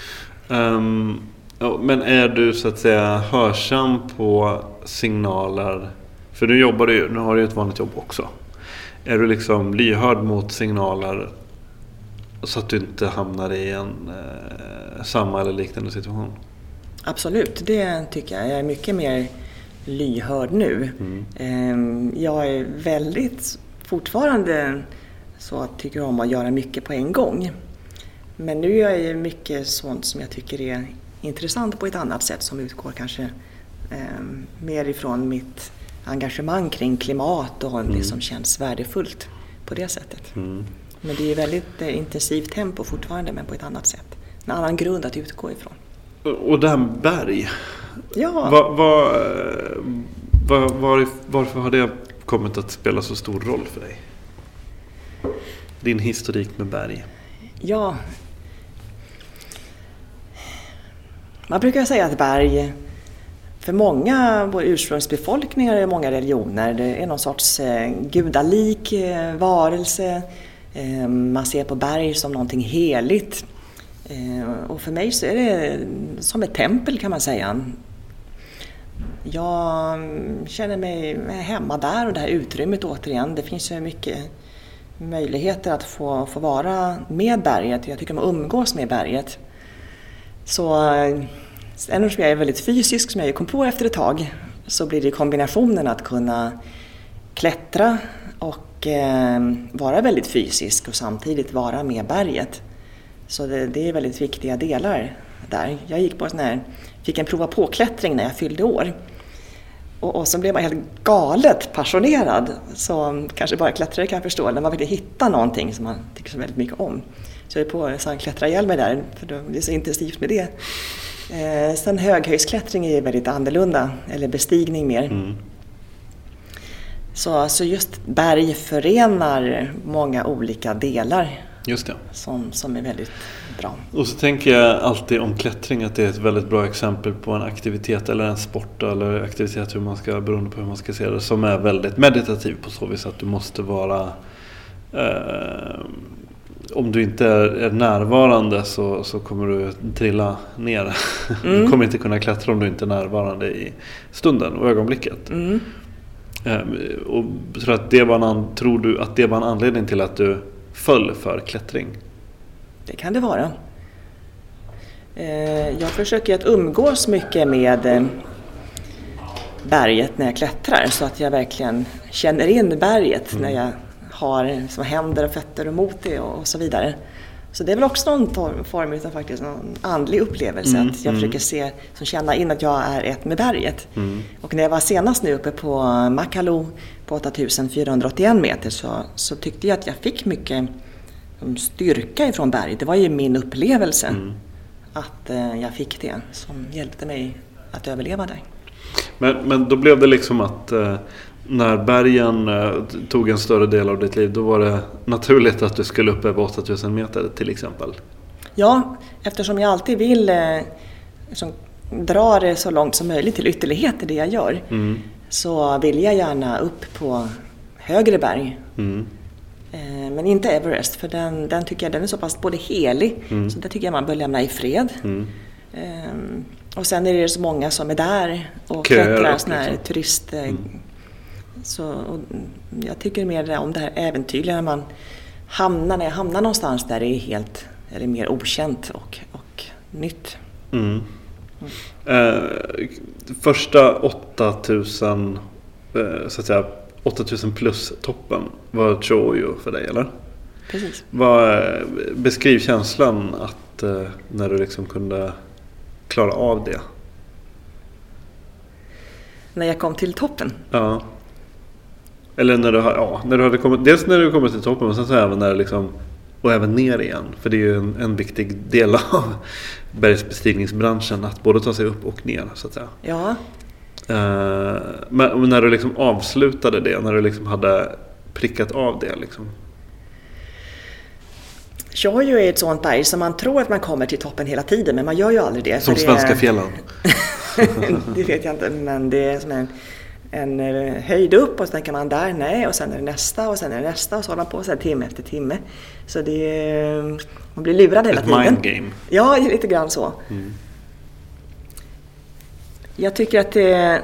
Speaker 4: Men är du så att säga hörsam på signaler? För nu har du ju ett vanligt jobb också. Är du liksom lyhörd mot signaler så att du inte hamnar i en samma eller liknande situation?
Speaker 5: Absolut, det tycker jag. Jag är mycket mer lyhörd nu. Jag är väldigt fortfarande så att tycker om att göra mycket på en gång. Men nu är jag mycket sånt som jag tycker är intressant på ett annat sätt som utgår kanske mer ifrån mitt engagemang kring klimat och det som känns värdefullt på det sättet. Men det är väldigt intensivt tempo fortfarande men på ett annat sätt. En annan grund att utgå ifrån.
Speaker 4: Och det här berg.
Speaker 5: Ja.
Speaker 4: Varför har det kommit att spela så stor roll för dig? Din historik med berg.
Speaker 5: Ja. Man brukar säga att berg för många ursprungsbefolkningar och många religioner det är någon sorts gudalik varelse. Man ser på berg som någonting heligt. Och för mig så är det som ett tempel kan man säga. Jag känner mig hemma där och det här utrymmet återigen. Det finns ju mycket möjligheter att få vara med berget. Jag tycker om att umgås med berget. Så även om jag är väldigt fysisk som jag kom på efter ett tag så blir det kombinationen att kunna klättra och vara väldigt fysisk och samtidigt vara med berget. Så det är väldigt viktiga delar där. Jag gick på fick en prova på-klättring när jag fyllde år. Och så blev man helt galet passionerad. Så kanske bara klättrare kan förstå. När man vill hitta någonting som man tycker så väldigt mycket om. Så jag är på att klättra ihjäl mig där. För det är så intensivt med det. Sen höghöjdsklättring är väldigt annorlunda. Eller bestigning mer. Så just berg förenar många olika delar.
Speaker 4: Just det.
Speaker 5: Som är väldigt bra.
Speaker 4: Och så tänker jag alltid om klättring att det är ett väldigt bra exempel på en aktivitet eller en sport eller aktivitet beroende på hur man ska se det, som är väldigt meditativ på så vis att du måste vara om du inte är närvarande så kommer du trilla ner. Du kommer inte kunna klättra om du inte är närvarande i stunden och ögonblicket. Och tror du att det var en anledning till att du föll för klättring?
Speaker 5: Det kan det vara. Jag försöker att umgås mycket med berget när jag klättrar så att jag verkligen känner in berget när jag har som händer och fötter och mot det och så vidare. Så det är väl också någon form av faktiskt någon andlig upplevelse att jag försöker känna in att jag är ett med berget. Och när jag var senast nu uppe på Makalu på 8481 meter så tyckte jag att jag fick mycket styrka ifrån berget. Det var ju min upplevelse att jag fick det som hjälpte mig att överleva där. Men
Speaker 4: då blev det liksom att när bergen tog en större del av ditt liv, då var det naturligt att du skulle upp över 8000 meter till exempel?
Speaker 5: Ja, eftersom jag alltid vill dra det så långt som möjligt till ytterlighet i det jag gör så vill jag gärna upp på högre berg. Men inte Everest, för den tycker jag den är så pass både helig så det tycker jag man bör lämna i fred. Och sen är det så många som är där och klättrar sån här turist. Och jag tycker mer om det här äventyrliga när jag hamnar någonstans där det är mer okänt och nytt.
Speaker 4: Första 8000 så att säga 8000 plus toppen var Choyu för dig, eller?
Speaker 5: precis.
Speaker 4: Beskriv känslan att när du liksom kunde klara av det.
Speaker 5: När jag kom till toppen?
Speaker 4: Ja. Eller när du hade kommit, dels när du kommit till toppen, men sen så även när liksom, och även ner igen. För det är ju en viktig del av bergsbestigningsbranschen att både ta sig upp och ner, så att säga.
Speaker 5: Ja.
Speaker 4: Men när du liksom avslutade det, när du liksom hade prickat av det liksom.
Speaker 5: Tjojo är ett sånt berg som man tror att man kommer till toppen hela tiden, men man gör ju aldrig det.
Speaker 4: Som svenska fjällen.
Speaker 5: Det vet jag inte, men det är som en höjd upp och så tänker man där, nej, och sen är det nästa och sen är det nästa och så håller man på så här timme efter timme. Så man blir lurad hela tiden.
Speaker 4: Ett mind game.
Speaker 5: Ja, lite grann så. Mm. Jag tycker att det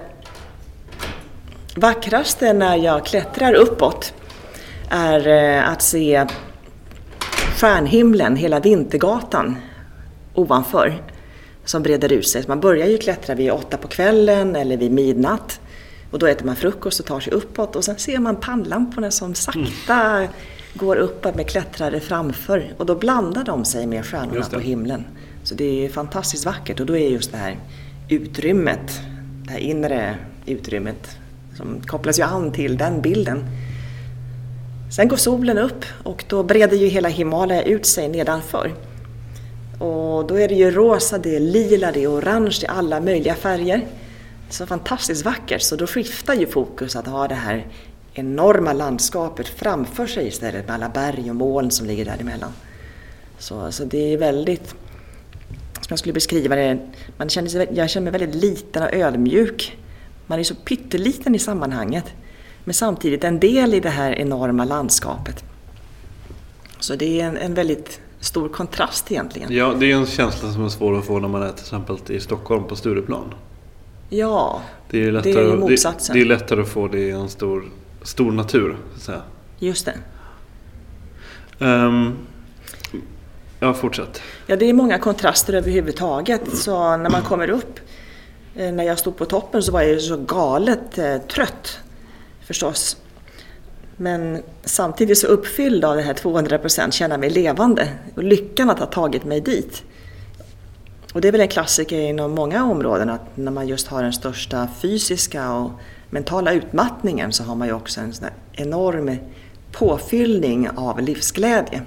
Speaker 5: vackraste när jag klättrar uppåt är att se stjärnhimlen, hela Vintergatan ovanför som breder ut sig. Man börjar ju klättra vid 8 på kvällen eller vid midnatt och då äter man frukost och tar sig uppåt och sen ser man pannlamporna som sakta går uppåt med klättrare framför och då blandar de sig med stjärnorna på himlen. Så det är fantastiskt vackert och då är just det här utrymmet, det här inre utrymmet som kopplas ju an till den bilden. Sen går solen upp och då breder ju hela Himalaya ut sig nedanför. Och då är det ju rosa, det är lila, det är orange, det är alla möjliga färger. Så fantastiskt vackert, så då skiftar ju fokus att ha det här enorma landskapet framför sig istället med alla berg och moln som ligger däremellan. Så det är väldigt, som jag skulle beskriva det, jag känner mig väldigt liten och ödmjuk. Man är så pytteliten i sammanhanget, men samtidigt en del i det här enorma landskapet. Så det är en väldigt stor kontrast egentligen.
Speaker 4: Ja, det är en känsla som är svår att få när man är till exempel i Stockholm på Stureplan.
Speaker 5: Ja,
Speaker 4: det är lättare, det är motsatsen. Det är lättare att få det i en stor natur, så att säga.
Speaker 5: Just det.
Speaker 4: Ja, fortsätt.
Speaker 5: Ja, det är många kontraster överhuvudtaget. Så när man kommer upp, när jag stod på toppen så var jag så galet trött förstås. Men samtidigt så uppfylld av det här 200%, känna mig levande och lyckan att ha tagit mig dit. Och det är väl en klassiker inom många områden att när man just har den största fysiska och mentala utmattningen så har man ju också en sån här enorm påfyllning av livsglädje.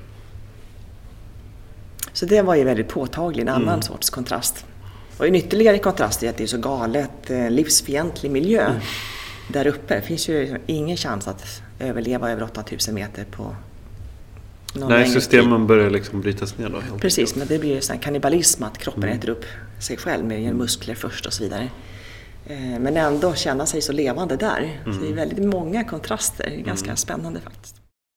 Speaker 5: Så det var ju väldigt påtagligt, en annan sorts kontrast. Och en ytterligare kontrast är att det är så galet livsfientlig miljö. Där uppe finns ju ingen chans att överleva över 8000 meter på någon. Nej,
Speaker 4: systemen börjar liksom brytas ner då.
Speaker 5: Precis, men det blir ju sån kannibalism att kroppen äter upp sig själv med muskler först och så vidare. Men ändå känna sig så levande där. Så det är väldigt många kontraster, ganska spännande faktiskt.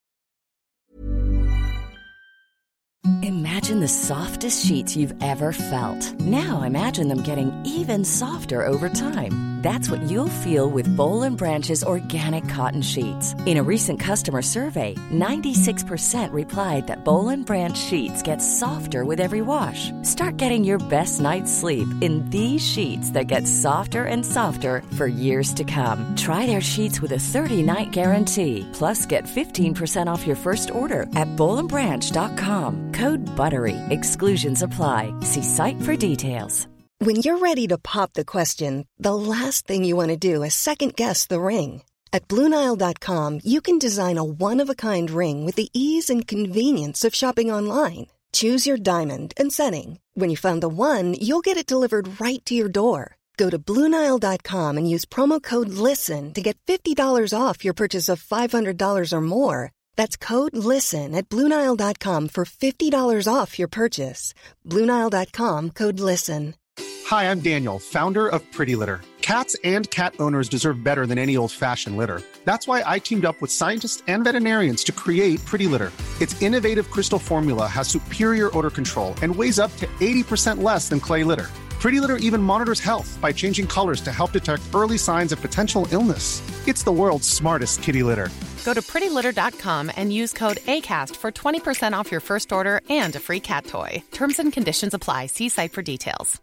Speaker 6: Imagine the softest sheets you've ever felt. Now imagine them getting even softer over time. That's what you'll feel with Boll & Branch's organic cotton sheets. In a recent customer survey, 96% replied that Boll & Branch sheets get softer with every wash. Start getting your best night's sleep in these sheets that get softer and softer for years to come. Try their sheets with a 30-night guarantee. Plus, get 15% off your first order at bollandbranch.com. Code BUTTERY. Exclusions apply. See site for details.
Speaker 7: When you're ready to pop the question, the last thing you want to do is second-guess the ring. At BlueNile.com, you can design a one-of-a-kind ring with the ease and convenience of shopping online. Choose your diamond and setting. When you find the one, you'll get it delivered right to your door. Go to BlueNile.com and use promo code LISTEN to get $50 off your purchase of $500 or more. That's code LISTEN at BlueNile.com for $50 off your purchase. BlueNile.com, code LISTEN.
Speaker 8: Hi, I'm Daniel, founder of Pretty Litter. Cats and cat owners deserve better than any old-fashioned litter. That's why I teamed up with scientists and veterinarians to create Pretty Litter. Its innovative crystal formula has superior odor control and weighs up to 80% less than clay litter. Pretty Litter even monitors health by changing colors to help detect early signs of potential illness. It's the world's smartest kitty litter.
Speaker 9: Go to prettylitter.com and use code ACAST for 20% off your first order and a free cat toy. Terms and conditions apply. See site for details.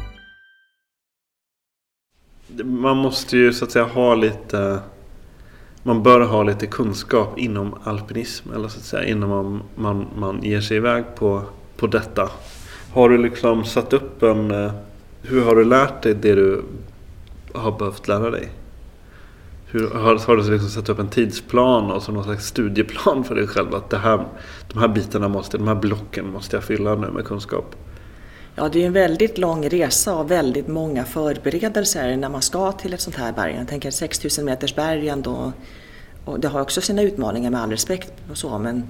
Speaker 4: Man måste ju så att säga ha lite man bör ha lite kunskap inom alpinism, eller så att säga, innan man ger sig iväg på detta. Har du liksom satt upp hur har du lärt dig det du har behövt lära dig? Har du liksom satt upp en tidsplan och så någon slags studieplan för dig själv, att de här bitarna de här blocken måste jag fylla nu med kunskap?
Speaker 5: Ja, det är en väldigt lång resa och väldigt många förberedelser när man ska till ett sånt här berg. Jag tänker 6000 meters berg ändå, och det har också sina utmaningar med all respekt och så, men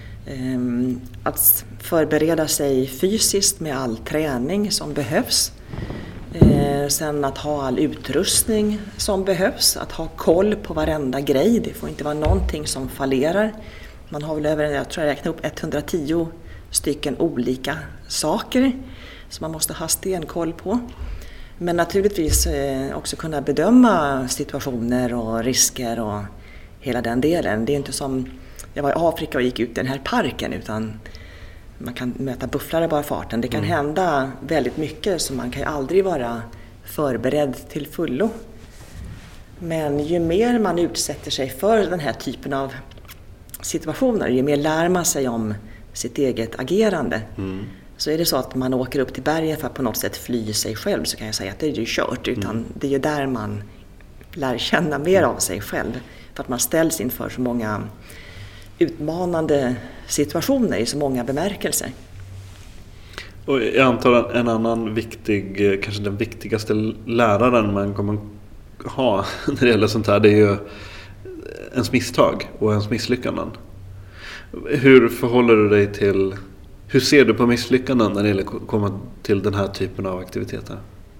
Speaker 5: att förbereda sig fysiskt med all träning som behövs. Sen att ha all utrustning som behövs, att ha koll på varenda grej. Det får inte vara någonting som fallerar. Man har väl jag räknar upp 110 stycken olika saker som man måste ha stenkoll på. Men naturligtvis också kunna bedöma situationer och risker och hela den delen. Det är inte som jag var i Afrika och gick ut i den här parken, utan man kan möta bufflare bara farten. Det kan hända väldigt mycket, så man kan ju aldrig vara förberedd till fullo. Men ju mer man utsätter sig för den här typen av situationer, ju mer lär man sig om sitt eget agerande. Så är det så att man åker upp till bergen för att på något sätt fly sig själv, så kan jag säga att det är ju kört. Utan det är ju där man lär känna mer av sig själv. För att man ställs inför så många utmanande situationer i så många bemärkelser.
Speaker 4: Och jag antar en annan viktig, kanske den viktigaste läraren man kommer ha när det gäller sånt här, det är ju ens misstag och ens misslyckanden. Hur förhåller du dig till, hur ser du på misslyckanden när det gäller att komma till den här typen av aktiviteter?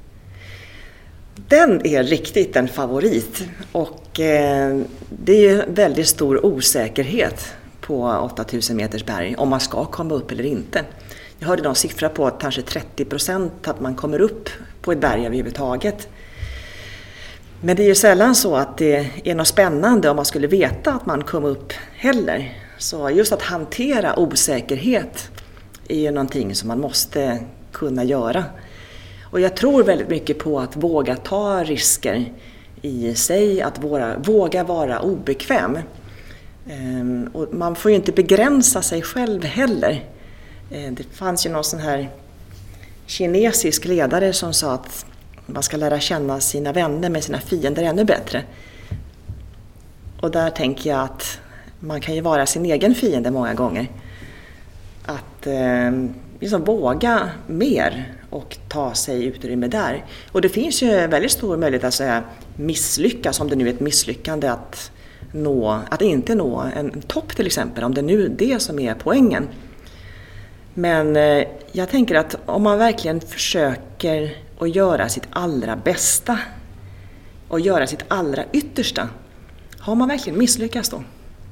Speaker 5: Den är riktigt en favorit, och det är ju väldigt stor osäkerhet på 8000 meters berg om man ska komma upp eller inte. Jag hörde någon siffra på att kanske 30% att man kommer upp på ett berg överhuvudtaget. Men det är ju sällan så att det är något spännande om man skulle veta att man kom upp heller. Så just att hantera osäkerhet är ju någonting som man måste kunna göra. Och jag tror väldigt mycket på att våga ta risker i sig, att våga vara obekväm. Och man får ju inte begränsa sig själv heller. Det fanns ju någon sån här kinesisk ledare som sa att man ska lära känna sina vänner med sina fiender ännu bättre. Och där tänker jag att man kan ju vara sin egen fiende många gånger. Att liksom våga mer och ta sig utrymme där. Och det finns ju väldigt stor möjlighet att säga misslyckas, om det nu är ett misslyckande att inte nå en topp till exempel, om det nu är det som är poängen. Men jag tänker att om man verkligen försöker att göra sitt allra bästa och göra sitt allra yttersta, har man verkligen misslyckats då?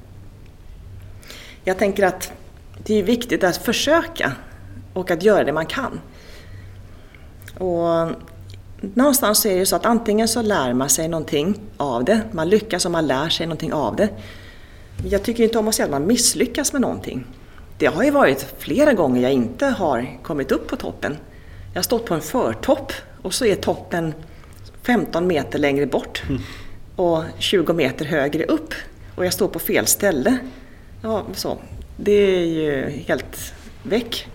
Speaker 5: Jag tänker att det är viktigt att försöka och att göra det man kan. Och någonstans är det så att antingen så lär man sig någonting av det, man lyckas och man lär sig någonting av det. Jag tycker inte om att säga att man misslyckas med någonting. Det har ju varit flera gånger jag inte har kommit upp på toppen. Jag har stått på en förtopp och så är toppen 15 meter längre bort och 20 meter högre upp. Och jag står på fel ställe. Ja, så. Det är ju helt väck.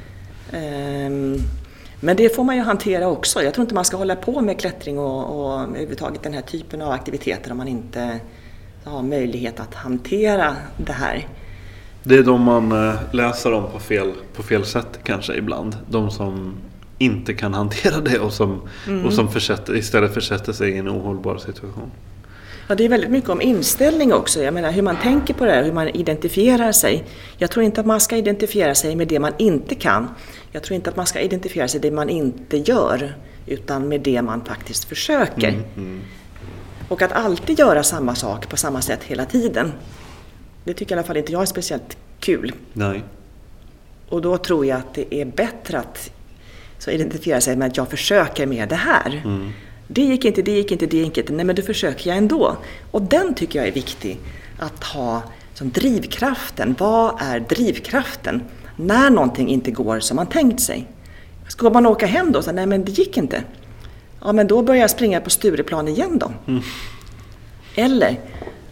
Speaker 5: Men det får man ju hantera också. Jag tror inte man ska hålla på med klättring och överhuvudtaget den här typen av aktiviteter om man inte har möjlighet att hantera det här.
Speaker 4: Det är de man läser om på fel sätt kanske ibland. De som inte kan hantera det och som istället försätter sig i en ohållbar situation.
Speaker 5: Ja, det är väldigt mycket om inställning också. Jag menar hur man tänker på det här, hur man identifierar sig. Jag tror inte att man ska identifiera sig med det man inte kan. Jag tror inte att man ska identifiera sig med det man inte gör, utan med det man faktiskt försöker. Och att alltid göra samma sak på samma sätt hela tiden, det tycker i alla fall inte jag är speciellt kul.
Speaker 4: Nej.
Speaker 5: Och då tror jag att det är bättre att så identifiera sig med att jag försöker med det här. Det gick inte. Nej, men då försöker jag ändå. Och den tycker jag är viktig att ha som drivkraften. Vad är drivkraften när någonting inte går som man tänkt sig? Ska man åka hem då? Så, nej, men det gick inte. Ja, men då börjar jag springa på Stureplan igen då. Eller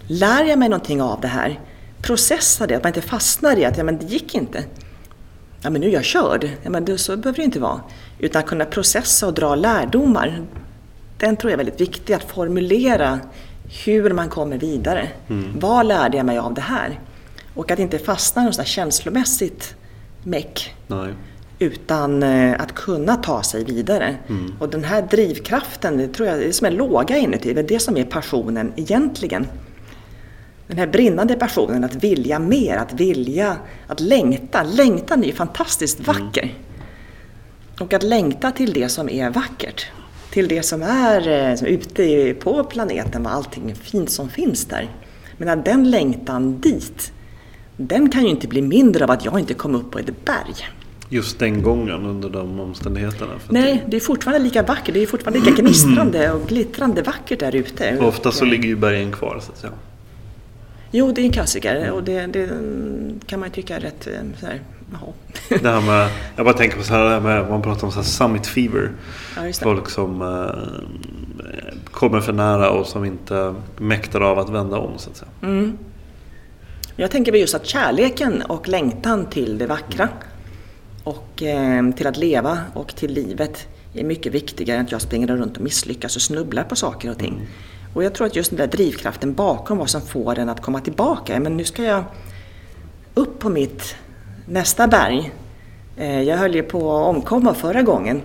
Speaker 5: Lär jag mig någonting av det här? Processa det, att man inte fastnar i att men det gick inte. Ja, men nu är jag körd. Ja, men så behöver det inte vara. Utan att kunna processa och dra lärdomar. Den tror jag är väldigt viktig, att formulera hur man kommer vidare. Vad lärde jag mig av det här? Och att inte fastna i något sådär känslomässigt meck.
Speaker 4: Nej.
Speaker 5: Utan att kunna ta sig vidare. Och den här drivkraften, det tror jag är som en låga inuti. Det är det som är passionen egentligen. Den här brinnande passionen att vilja mer, att längta. Längtan är ju fantastiskt vacker. Och att längta till det som är vackert. Till det som är som ute på planeten, med allting fint som finns där. Men att den längtan dit, den kan ju inte bli mindre av att jag inte kom upp på ett berg.
Speaker 4: Just den gången under de omständigheterna.
Speaker 5: Nej, det är fortfarande lika vackert. Det är fortfarande lika gnistrande och glittrande vackert där ute.
Speaker 4: Och ofta så ligger ju bergen kvar, så att säga. Jo,
Speaker 5: det är en klassiker och det kan man tycka är rätt så här, jaha.
Speaker 4: Det här med, jag bara tänker på så här med, man pratar om så här summit fever.
Speaker 5: Ja, just det.
Speaker 4: Folk som kommer för nära och som inte mäktar av att vända om, så att säga.
Speaker 5: Jag tänker just att kärleken och längtan till det vackra och till att leva och till livet är mycket viktigare än att jag springer runt och misslyckas och snubblar på saker och ting. Och jag tror att just den där drivkraften bakom vad som får den att komma tillbaka. Men nu ska jag upp på mitt nästa berg. Jag höll ju på att omkomma förra gången.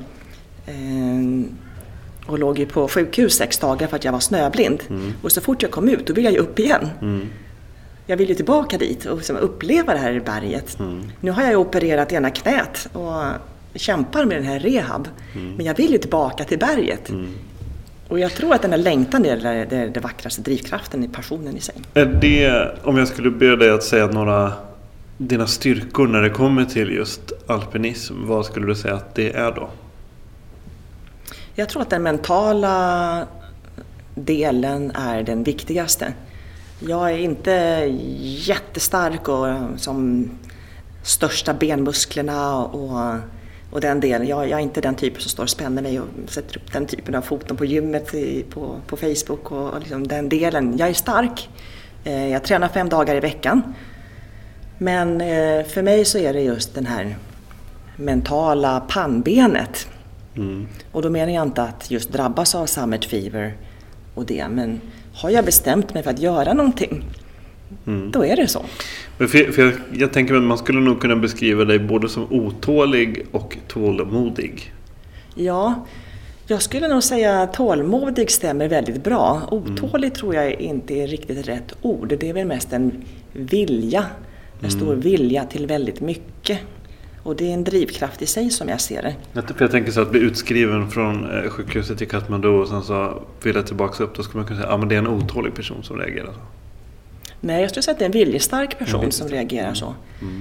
Speaker 5: Och låg ju på sjukhus 6 dagar för att jag var snöblind. Och så fort jag kom ut, då vill jag ju upp igen. Jag vill ju tillbaka dit och uppleva det här berget. Nu har jag ju opererat ena knät och kämpar med den här rehab. Men jag vill ju tillbaka till berget. Och jag tror att den här längtan är det vackraste drivkraften i passionen i sig.
Speaker 4: Är det, om jag skulle be dig att säga några dina styrkor när det kommer till just alpinism, vad skulle du säga att det är då?
Speaker 5: Jag tror att den mentala delen är den viktigaste. Jag är inte jättestark och som största benmusklerna och den delen. Jag är inte den typen som står och spänner mig och sätter upp den typen av foton på gymmet på Facebook och liksom den delen. Jag är stark. Jag tränar 5 dagar i veckan. Men för mig så är det just den här mentala pannbenet. Och då menar jag inte att just drabbas av summit fever och det. Men har jag bestämt mig för att göra någonting, då är det så.
Speaker 4: För jag tänker att man skulle nog kunna beskriva dig både som otålig och tålmodig.
Speaker 5: Ja, jag skulle nog säga att tålmodig stämmer väldigt bra. Otålig tror jag inte är riktigt rätt ord. Det är väl mest en vilja, en stor vilja till väldigt mycket. Och det är en drivkraft i sig som jag ser det.
Speaker 4: Jag tänker så att bli utskriven från sjukhuset i Kathmandu och sen så vill jag tillbaka upp, då skulle man kunna säga att det är en otålig person som reagerar så.
Speaker 5: Nej, jag skulle säga att det är en viljestark person som reagerar så.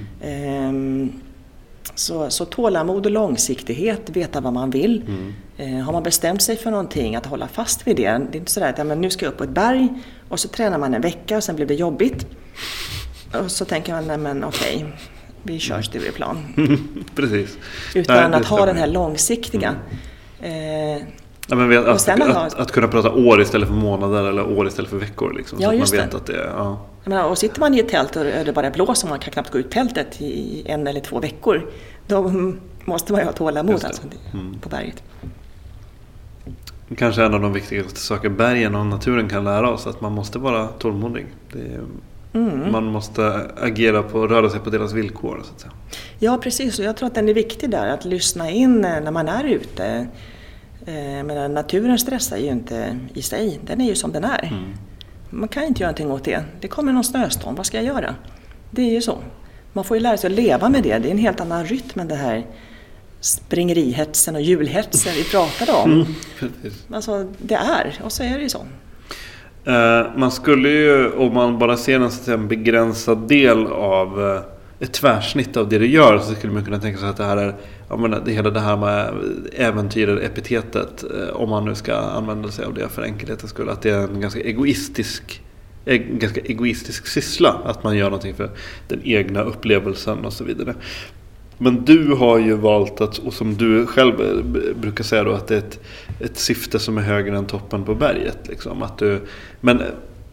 Speaker 5: Så tålamod och långsiktighet, veta vad man vill. Har man bestämt sig för någonting, att hålla fast vid det. Det är inte sådär att nu ska jag upp på ett berg och så tränar man en vecka och sen blir det jobbigt. Och så tänker man, nej men okej, vi kör studieplan.
Speaker 4: Precis.
Speaker 5: Utan att ha den här långsiktiga.
Speaker 4: Ja, men att kunna prata år istället för månader eller år istället för veckor. Liksom,
Speaker 5: ja,
Speaker 4: så
Speaker 5: just
Speaker 4: att man vet
Speaker 5: det.
Speaker 4: att det är... Ja.
Speaker 5: Men, och sitter man i ett tält och det bara blåser och man kan knappt gå ut tältet i 1 eller 2 veckor. Då måste man ju ha tålamod alltså, på berget.
Speaker 4: Kanske en av de viktigaste saker bergen och naturen kan lära oss, att man måste vara tålmodig. Man måste röra sig på deras villkor, så att säga.
Speaker 5: Ja, precis. Och jag tror att den är viktig där, att lyssna in när man är ute. Men naturen stressar ju inte i sig. Den är ju som den är. Man kan inte göra någonting åt det. Det kommer någon snöstorm. Vad ska jag göra? Det är ju så. Man får ju lära sig att leva med det. Det är en helt annan rytm än det här springerihetsen och julhetsen vi pratade om. Alltså, det är. Och så är det ju så.
Speaker 4: Man skulle ju, om man bara ser en begränsad del av ett tvärsnitt av det du gör, så skulle man kunna tänka sig att det här är, hela det här med äventyrer-epitetet, om man nu ska använda sig av det för enkelhetens skull, att det är en ganska egoistisk syssla, att man gör någonting för den egna upplevelsen och så vidare. Men du har ju valt att, och som du själv brukar säga då, att det är ett syfte som är högre än toppen på berget. Liksom. Men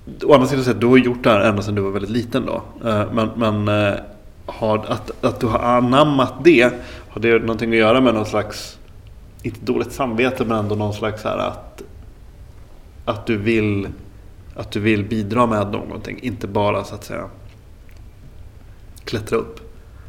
Speaker 4: å andra sidan, du har gjort det här ända sedan du var väldigt liten då. Men att du har anammat det, har det någonting att göra med någon slags, inte dåligt samvete, men ändå någon slags här att du vill bidra med någonting, inte bara så att säga klättra upp?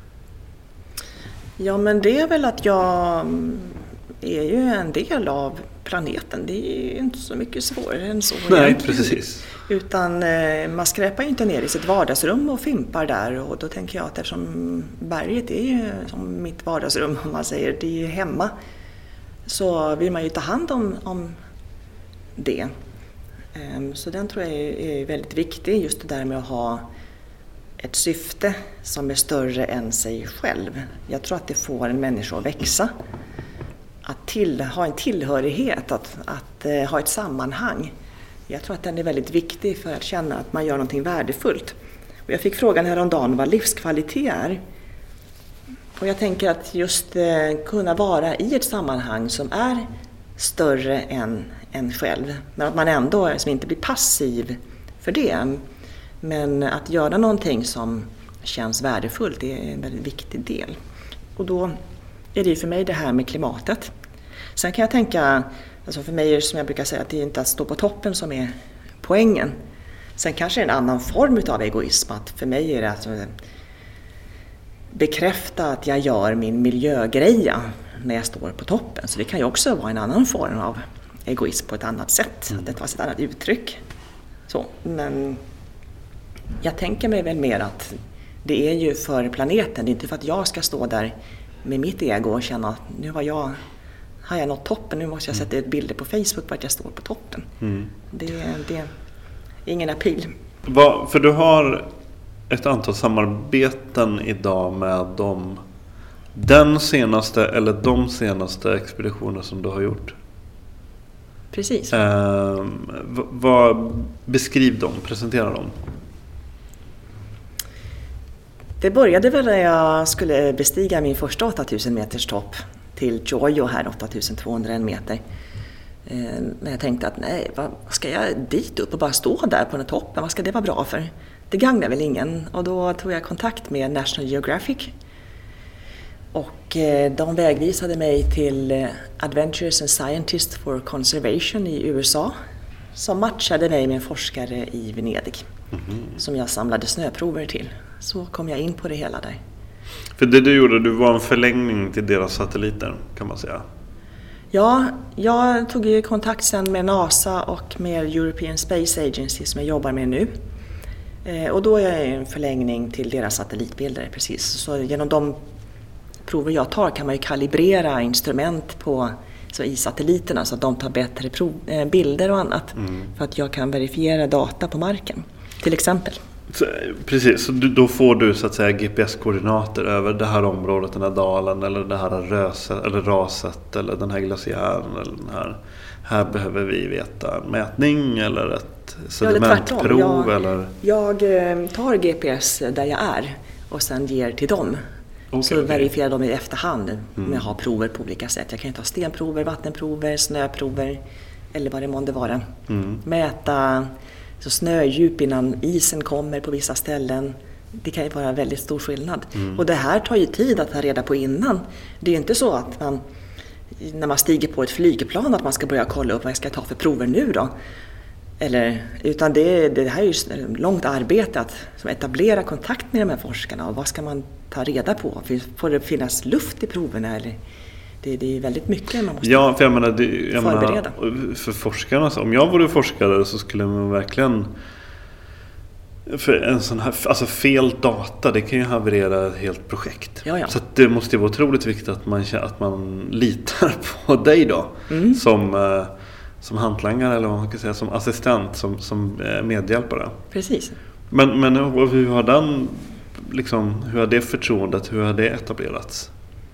Speaker 5: Ja, men det är väl att jag är ju en del av planeten. Det är ju inte så mycket svårare än så.
Speaker 4: Nej,
Speaker 5: egentligen.
Speaker 4: precis.
Speaker 5: Utan man skräpar ju inte ner i sitt vardagsrum och fimpar där. Och då tänker jag att eftersom berget är ju som mitt vardagsrum, om man säger, det är ju hemma. Så vill man ju ta hand om det. Så den tror jag är väldigt viktig, just det där med att ha ett syfte som är större än sig själv. Jag tror att det får en människa att växa. Att ha en tillhörighet, att ha ett sammanhang. Jag tror att den är väldigt viktig för att känna att man gör någonting värdefullt. Och jag fick frågan häromdagen vad livskvalitet är. Och jag tänker att just kunna vara i ett sammanhang som är större än en själv. Men att man ändå som inte blir passiv för det. Men att göra någonting som känns värdefullt är en väldigt viktig del. Och då är det för mig det här med klimatet. Sen kan jag tänka, alltså för mig är det som jag brukar säga, att det är inte att stå på toppen som är poängen. Sen kanske det är en annan form av egoism. Att för mig är det att bekräfta att jag gör min miljögreja när jag står på toppen. Så det kan ju också vara en annan form av egoism på ett annat sätt. Att det tar ett annat uttryck. Så, men jag tänker mig väl mer att det är ju för planeten. Det är inte för att jag ska stå där med mitt ego och känna att nu har jag nått toppen. Nu måste jag sätta ett bilder på Facebook på att jag står på toppen. Det är ingen appeal.
Speaker 4: För du har ett antal samarbeten idag med de senaste expeditioner som du har gjort.
Speaker 5: Precis.
Speaker 4: Beskriv dem, presentera dem.
Speaker 5: Det började väl när jag skulle bestiga min första 8000 meters topp till Giorgio här, 8201 meter. Men jag tänkte att nej, vad ska jag dit upp och bara stå där på den toppen? Vad ska det vara bra för? Det gagnar väl ingen. Och då tog jag kontakt med National Geographic. Och de vägvisade mig till Adventures and Scientists for Conservation i USA. Som matchade mig med en forskare i Venedig. Som jag samlade snöprover till. Så kom jag in på det hela där.
Speaker 4: För det du gjorde, du var en förlängning till deras satelliter, kan man säga.
Speaker 5: Ja, jag tog ju kontakt sen med NASA och med European Space Agency som jag jobbar med nu. Och då är jag en förlängning till deras satellitbilder, precis. Så genom de prover jag tar kan man ju kalibrera instrument i satelliterna så att de tar bättre bilder och annat. För att jag kan verifiera data på marken, till exempel.
Speaker 4: Precis, så då får du så att säga GPS-koordinater över det här området, den här dalen eller det här raset eller den här glaciären eller den här behöver vi veta mätning eller ett sedimentprov eller... Jag
Speaker 5: tar GPS där jag är och sen ger till dem. Så verifierar de i efterhand om jag har prover på olika sätt. Jag kan ju ta stenprover, vattenprover, snöprover eller vad det månde vara. Mäta så snödjup innan isen kommer på vissa ställen. Det kan ju vara en väldigt stor skillnad. Och det här tar ju tid att ta reda på innan. Det är ju inte så att man, när man stiger på ett flygplan, att man ska börja kolla upp vad jag ska ta för prover nu då. Utan det här är ju långt arbete att etablera kontakt med de här forskarna. Och vad ska man ta reda på? Får det finnas luft i proverna eller... Det är väldigt mycket man måste förbereda.
Speaker 4: För forskarna, om jag vore forskare så skulle man verkligen... För en sån här, alltså fel data, det kan ju haverera ett helt projekt.
Speaker 5: Ja.
Speaker 4: Så att det måste ju vara otroligt viktigt att man litar på dig då. Som hantlangare eller vad man kan säga, som assistent, som medhjälpare.
Speaker 5: Precis.
Speaker 4: Men hur har det förtroendet, hur har det etablerats?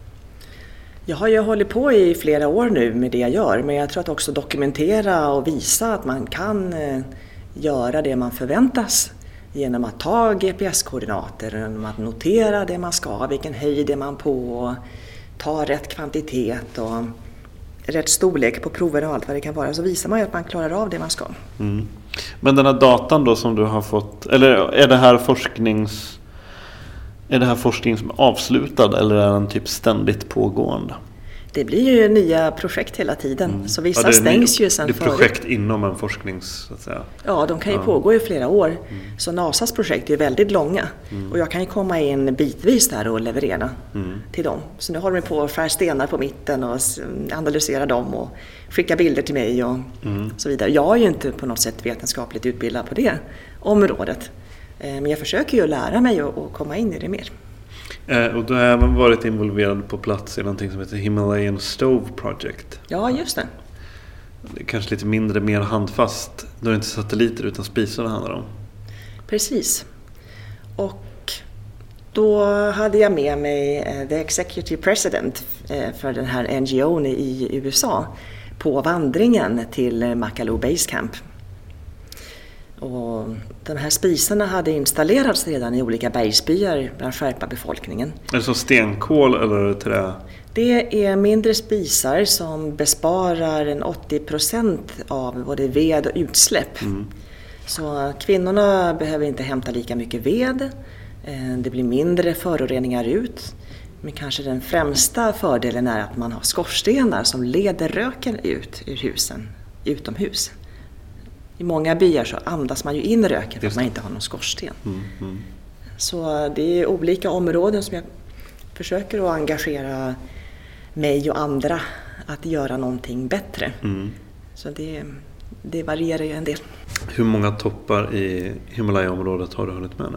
Speaker 5: Jag har ju hållit på i flera år nu med det jag gör, men jag tror att också dokumentera och visa att man kan göra det man förväntas genom att ta GPS-koordinater, genom att notera det man ska, vilken höjd är man på, ta rätt kvantitet och rätt storlek på prover och allt vad det kan vara, så visar man ju att man klarar av det man ska.
Speaker 4: Men den här datan då som du har fått, eller är det här forskning som är avslutad eller är den typ ständigt pågående?
Speaker 5: Det blir ju nya projekt hela tiden. Så vissa stängs ju sen
Speaker 4: förut. Det är projekt inom en forsknings... Så att säga.
Speaker 5: Ja, de kan ju pågå i flera år. Så NASAs projekt är väldigt långa. Och jag kan ju komma in bitvis där och leverera till dem. Så nu håller de på att skära stenar på mitten och analysera dem och skicka bilder till mig och så vidare. Jag är ju inte på något sätt vetenskapligt utbildad på det området. Men jag försöker ju lära mig och komma in i det mer.
Speaker 4: Och du har även varit involverad på plats i någonting som heter Himalayan Stove Project.
Speaker 5: Ja, just det.
Speaker 4: Det är kanske lite mindre, mer handfast. Då är det inte satelliter utan spisar det handlar om.
Speaker 5: Precis. Och då hade jag med mig the executive president för den här NGO:n i USA på vandringen till Makalu Base Camp. Och de här spisarna hade installerats redan i olika bergsbyar för att skärpa befolkningen.
Speaker 4: Är det som stenkol eller trä?
Speaker 5: Det är mindre spisar som besparar 80% av både ved och utsläpp. Så kvinnorna behöver inte hämta lika mycket ved. Det blir mindre föroreningar ut. Men kanske den främsta fördelen är att man har skorstenar som leder röken ut ur husen, utomhus. I många byar så andas man ju in röken för att man inte har någon skorsten. Så det är olika områden som jag försöker att engagera mig och andra att göra någonting bättre. Så det varierar ju en del.
Speaker 4: Hur många toppar i Himalaya-området har du hunnit med nu?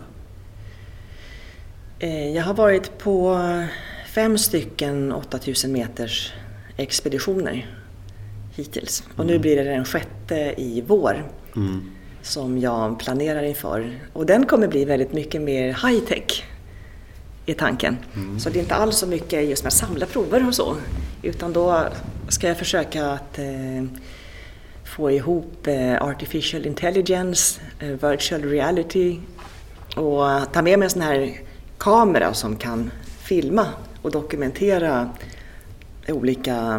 Speaker 5: Jag har varit på 5 stycken 8000 meters expeditioner hittills. Och nu blir det den 6:e i vår som jag planerar inför. Och den kommer bli väldigt mycket mer high-tech i tanken. Så det är inte alls så mycket just med samla prover och så. Utan då ska jag försöka att få ihop artificial intelligence, virtual reality och ta med mig en sån här kamera som kan filma och dokumentera olika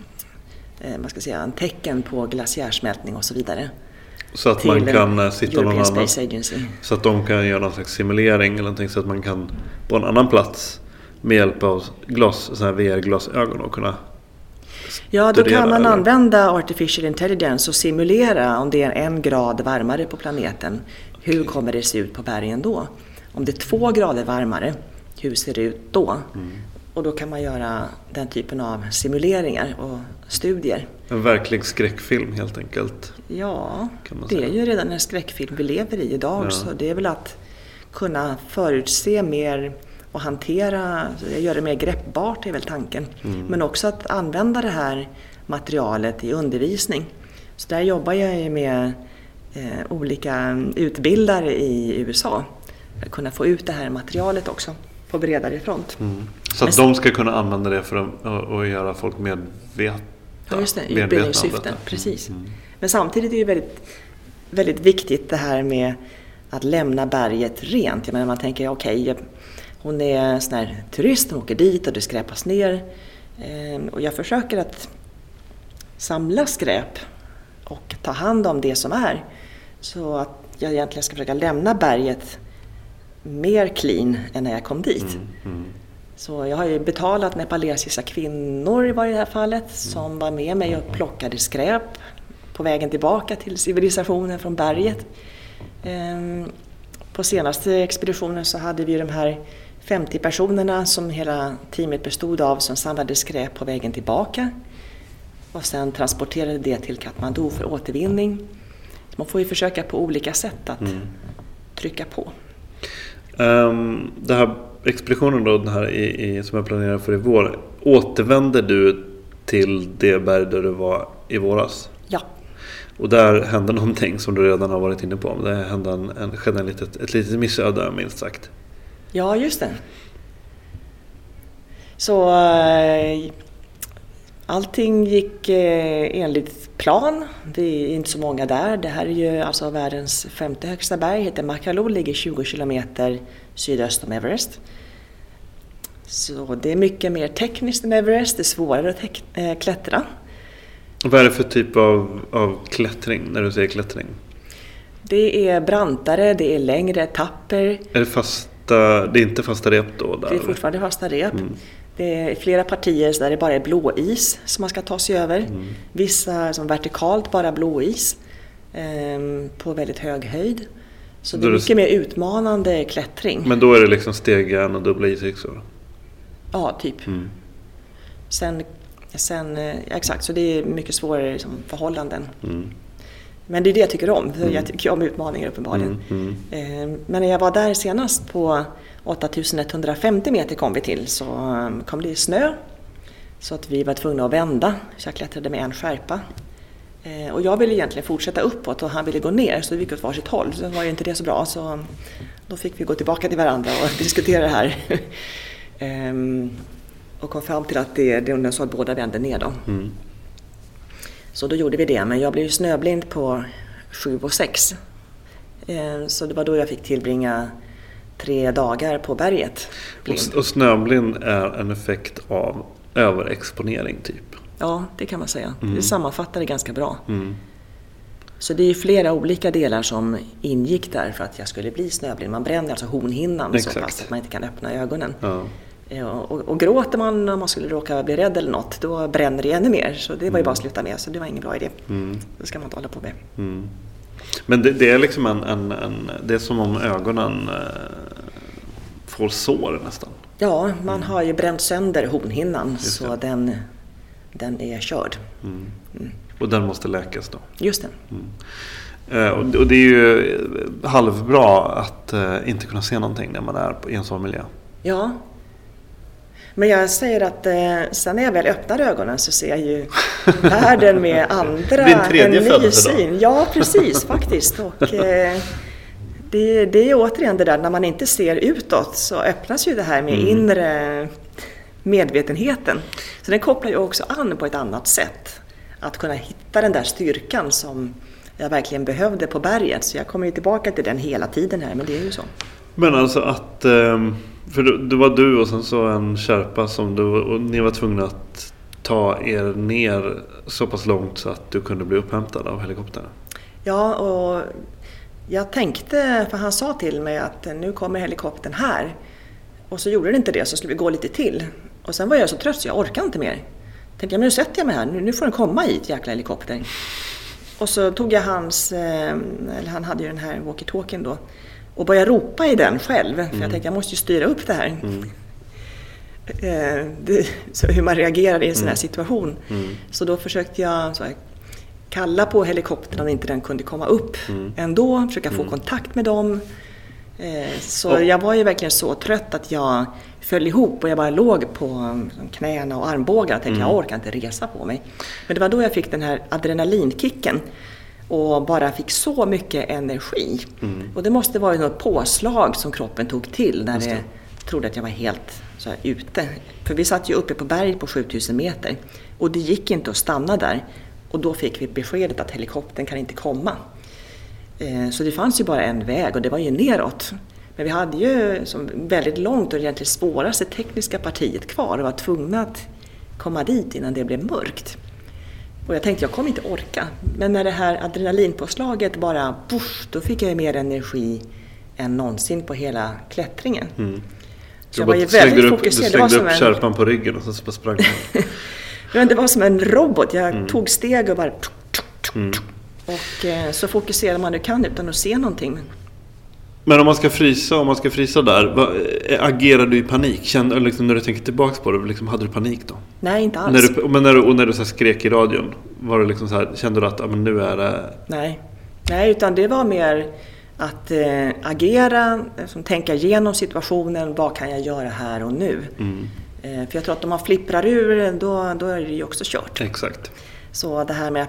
Speaker 5: tecken på glaciärsmältning och så vidare.
Speaker 4: Så att man kan sitta någon annan,
Speaker 5: Space Agency.
Speaker 4: Så att de kan göra någon slags simulering eller någonting så att man kan på en annan plats med hjälp av VR-glasögon och kunna
Speaker 5: Ja, då kan man använda artificial intelligence och simulera om det är 1 grad varmare på planeten. Hur kommer det se ut på bergen då? Om det är 2 grader varmare, hur ser det ut då? Och då kan man göra den typen av simuleringar och studier.
Speaker 4: En verklig skräckfilm helt enkelt.
Speaker 5: Ja, det är ju redan en skräckfilm vi lever i idag. Ja. Så det är väl att kunna förutse mer och hantera, göra det mer greppbart är väl tanken. Men också att använda det här materialet i undervisning. Så där jobbar jag ju med olika utbildare i USA. För att kunna få ut det här materialet också på bredare front.
Speaker 4: Så att de ska kunna använda det för att göra folk medvetna.
Speaker 5: Ja, just det, utbildningssyften, precis. Men samtidigt är det väldigt, väldigt viktigt det här med att lämna berget rent. Jag menar, man tänker, okej, hon är en sån här turist, hon åker dit och det skräpas ner. Och jag försöker att samla skräp och ta hand om det som är. Så att jag egentligen ska försöka lämna berget mer clean än när jag kom dit. Så jag har ju betalat nepalesiska kvinnor i det här fallet som var med mig och plockade skräp på vägen tillbaka till civilisationen från berget. På senaste expeditionen så hade vi de här 50 personerna som hela teamet bestod av som samlade skräp på vägen tillbaka och sen transporterade det till Kathmandu för återvinning. Man får ju försöka på olika sätt att trycka på.
Speaker 4: Det här expeditionen då, den här som jag planerar för i vår, återvänder du till det berg där du var i våras?
Speaker 5: Ja.
Speaker 4: Och där hände någonting som du redan har varit inne på. Det skedde ett litet missöde, minst sagt.
Speaker 5: Ja, just det. Så allting gick enligt plan. Det är inte så många där. Det här är ju alltså världens 5:e högsta berg. Heter Makalu, ligger 20 kilometer sydöst om Everest. Så det är mycket mer tekniskt än Everest. Det är svårare att klättra.
Speaker 4: Vad är det för typ av klättring när du säger klättring?
Speaker 5: Det är brantare, det är längre etapper.
Speaker 4: Det är inte fasta rep då? Där,
Speaker 5: det är fortfarande fasta rep. Det är flera partier där det bara är blåis som man ska ta sig över. Vissa som vertikalt bara blåis på väldigt hög höjd. Så det är mycket mer utmanande klättring.
Speaker 4: Men då är det liksom stegjärn och dubbla ishäxor?
Speaker 5: Ja, typ. Sen exakt, så det är mycket svårare liksom, förhållanden. Men det är det jag tycker om. Jag tycker om utmaningar uppenbarligen. Men när jag var där senast på 8150 meter kom vi till, så kom det snö. Så att vi var tvungna att vända. Så jag klättrade med en skärpa. Och jag ville egentligen fortsätta uppåt och han ville gå ner, så vi gick åt varsitt håll. Så var ju inte det så bra, så då fick vi gå tillbaka till varandra och diskutera det här. Och kom fram till att det är så att båda vände ner då. Så då gjorde vi det, men jag blev ju snöblind på 7 och 6. Så det var då jag fick tillbringa 3 dagar på berget.
Speaker 4: Och snöblind är en effekt av överexponering typ?
Speaker 5: Ja, det kan man säga. Det sammanfattar det ganska bra. Så det är ju flera olika delar som ingick där för att jag skulle bli snöblind. Man bränner alltså hornhinnan så pass att man inte kan öppna ögonen. Ja. Och gråter man om man skulle råka bli rädd eller något, då bränner det ännu mer. Så det var ju bara att sluta med, så det var ingen bra idé. Det ska man inte hålla på med.
Speaker 4: Men det är liksom det är som om ögonen får sår nästan.
Speaker 5: Ja, man har ju bränt sönder hornhinnan, så den är körd.
Speaker 4: Och den måste läkas då?
Speaker 5: Just
Speaker 4: det. Och det är ju halvbra att inte kunna se någonting när man är i en sån miljö.
Speaker 5: Ja. Men jag säger att sen när jag väl öppnar ögonen så ser jag ju världen med andra, en ny syn. Ja, precis faktiskt. Och det är återigen det där, när man inte ser utåt så öppnas ju det här med inre medvetenheten. Så den kopplar ju också an på ett annat sätt. Att kunna hitta den där styrkan som jag verkligen behövde på berget. Så jag kommer ju tillbaka till den hela tiden här, men det är ju så.
Speaker 4: Men alltså att... För det var du och sen så en kärpa som och ni var tvungna att ta er ner så pass långt så att du kunde bli upphämtad av helikoptern.
Speaker 5: Ja, och jag tänkte, för han sa till mig att nu kommer helikoptern här. Och så gjorde det inte det, så skulle vi gå lite till. Och sen var jag så trött så jag orkade inte mer. Tänkte jag, men nu sätter jag mig här, nu får den komma hit, jäkla helikoptern. Och så tog jag han hade ju den här walkie-talkien då. Och började ropa i den själv. För jag tänkte jag måste ju styra upp det här. Så hur man reagerar i en sån här situation. Så då försökte jag kalla på helikoptern om inte den kunde komma upp ändå. Försöka få kontakt med dem. Så jag var ju verkligen så trött att jag föll ihop. Och jag bara låg på knäna och armbågar. Och tänkte jag orkar inte resa på mig. Men det var då jag fick den här adrenalinkicken. Och bara fick så mycket energi. Och det måste vara något påslag som kroppen tog till när det trodde att jag var helt så här ute. För vi satt ju uppe på berg på 7000 meter. Och det gick inte att stanna där. Och då fick vi beskedet att helikoptern kan inte komma. Så det fanns ju bara en väg och det var ju neråt. Men vi hade ju som väldigt långt och egentligen svåraste tekniska partiet kvar. Och var tvungna att komma dit innan det blev mörkt. Och jag tänkte jag kommer inte orka. Men när det här adrenalinpåslaget bara då fick jag ju mer energi än någonsin på hela klättringen. Så jag var ju väldigt fokuserad.
Speaker 4: Du slängde upp kärpan på ryggen och så sprang man.
Speaker 5: Men det var som en robot. Jag tog steg och bara... Och så fokuserar man hur kan utan att se någonting.
Speaker 4: Men om man ska frysa där, agerar du i panik? Kände liksom, när du tänker tillbaka på det, liksom, hade du panik då?
Speaker 5: Nej, inte alls.
Speaker 4: När du så här skrek i radion, var det liksom så här, kände du att men nu är det...
Speaker 5: Nej, utan det var mer att agera, tänka igenom situationen, vad kan jag göra här och nu? För jag tror att om man flipprar ur, då är det ju också kört.
Speaker 4: Exakt.
Speaker 5: Så det här med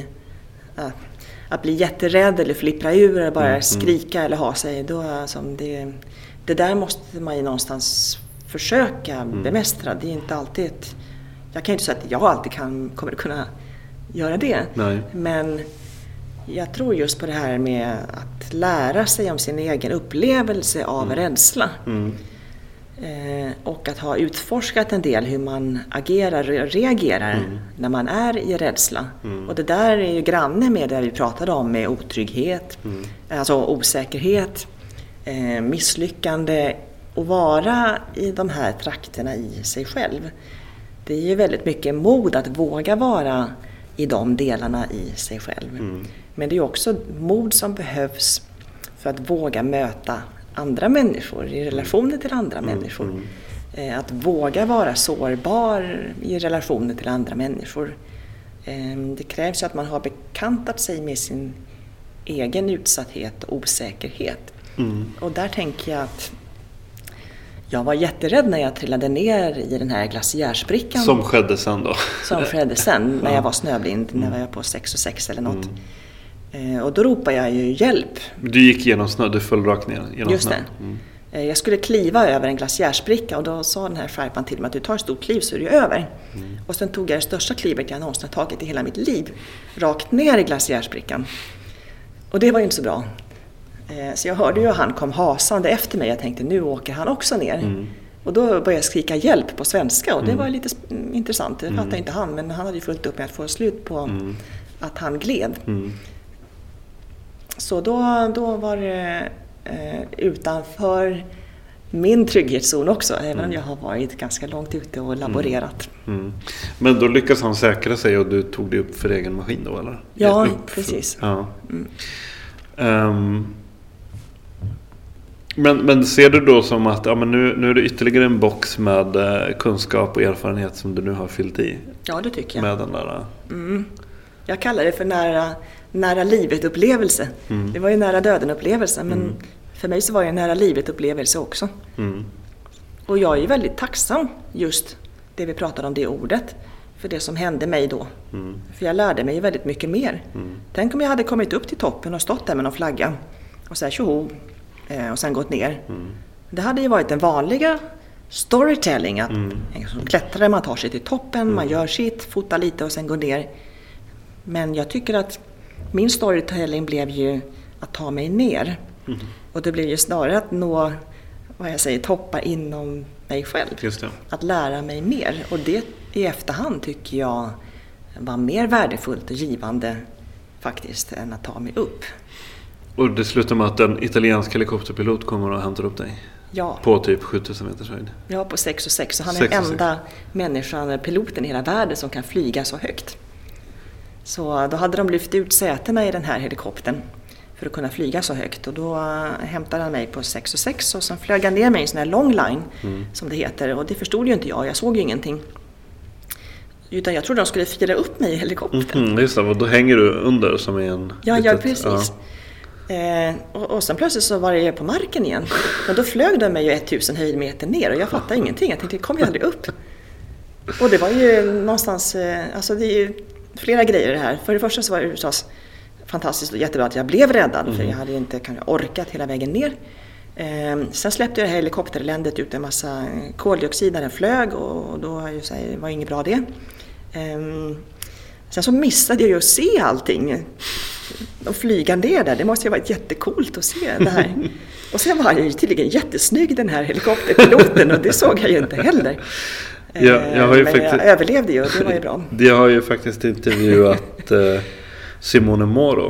Speaker 5: att bli jätterädd eller flippra ur eller bara skrika eller ha sig, då, som det där måste man ju någonstans försöka bemästra. Det är inte alltid jag kan inte säga att jag alltid kommer att kunna göra det.
Speaker 4: Nej.
Speaker 5: Men jag tror just på det här med att lära sig om sin egen upplevelse av rädsla. och att ha utforskat en del hur man agerar och reagerar när man är i rädsla. Och det där är ju granne med det vi pratade om med otrygghet, alltså osäkerhet, misslyckande och vara i de här trakterna i sig själv. Det är ju väldigt mycket mod att våga vara i de delarna i sig själv. Men det är också mod som behövs för att våga möta andra människor i relationer till andra människor. Att våga vara sårbar i relationer till andra människor. Det krävs att man har bekantat sig med sin egen utsatthet och osäkerhet. Och där tänker jag att jag var jätterädd när jag trillade ner i den här glaciärsprickan.
Speaker 4: Som skedde sen då?
Speaker 5: Som skedde sen när jag var snöblind, när jag var på 6 eller något. Och då ropade jag ju hjälp.
Speaker 4: Du gick genom snö, du föll rakt ner genom
Speaker 5: Just
Speaker 4: snö.
Speaker 5: det. Jag skulle kliva över en glaciärspricka och då sa den här skärpan till mig att du tar ett stort kliv så är du över. Och sen tog jag det största klivet jag någonsin har tagit i hela mitt liv. Rakt ner i glaciärsprickan. Och det var ju inte så bra. Så jag hörde ju att han kom hasande efter mig. Jag tänkte nu åker han också ner. Och då började jag skrika hjälp på svenska och det var lite intressant. Det fattade inte han, men han hade ju fullt upp med att få slut på att han gled. Så då var det utanför min trygghetszon också, även om jag har varit ganska långt ute och laborerat.
Speaker 4: Men då lyckades han säkra sig och du tog det upp för egen maskin då, eller?
Speaker 5: Ja, precis.
Speaker 4: Ja. Men ser du då som att men nu är det ytterligare en box med kunskap och erfarenhet som du nu har fyllt i?
Speaker 5: Ja, det tycker jag.
Speaker 4: Med den där...
Speaker 5: Jag kallar det för nära livet-upplevelse. Det var ju nära döden-upplevelse, men för mig så var det en nära livet-upplevelse också. Och jag är väldigt tacksam just det vi pratade om, det ordet, för det som hände mig då. För jag lärde mig väldigt mycket mer. Tänk om jag hade kommit upp till toppen och stått där med någon flagga och så här tjoho och sen gått ner. Det hade ju varit den vanliga storytelling, att som klättrare man tar sig till toppen, man gör sitt, fotar lite och sen går ner. Men jag tycker att min storytelling blev ju att ta mig ner. Och det blev ju snarare att nå, toppar inom mig själv.
Speaker 4: Just det.
Speaker 5: Att lära mig mer. Och det i efterhand tycker jag var mer värdefullt och givande faktiskt än att ta mig upp.
Speaker 4: Och det slutar med att en italiensk helikopterpilot kommer och hämtar upp dig?
Speaker 5: Ja.
Speaker 4: På typ 7000 meters höjd?
Speaker 5: Ja, på 6,6. Så han är den enda människan, piloten i hela världen som kan flyga så högt. Så då hade de lyft ut sätena i den här helikoptern för att kunna flyga så högt. Och då hämtade han mig på 6,6 och sen flög han ner mig i en sån här long line som det heter. Och det förstod ju inte jag såg ju ingenting. Utan jag trodde de skulle fira upp mig i helikoptern.
Speaker 4: Just det, och då hänger du under som i en...
Speaker 5: Ja, precis. Ja. Och sen plötsligt så var jag på marken igen. Och då flög de mig ju 1000 höjdmeter ner och jag fattade ingenting. Jag tänkte, kom jag aldrig upp? Och det var ju någonstans, alltså det är ju flera grejer det här. För det första så var det förstås fantastiskt och jättebra att jag blev räddad. För jag hade inte orkat hela vägen ner. Sen släppte jag det här helikopterländet ut en massa koldioxid när den flög. Och då var inget bra det. Sen så missade jag ju att se allting. Och flyga ner där, det måste ju ha varit jättekult att se det här. Och sen var jag ju tydligen jättesnygg den här helikopterpiloten och det såg jag ju inte heller. Jag överlevde ju och det var ju bra.
Speaker 4: Jag har ju faktiskt intervjuat Simone Moro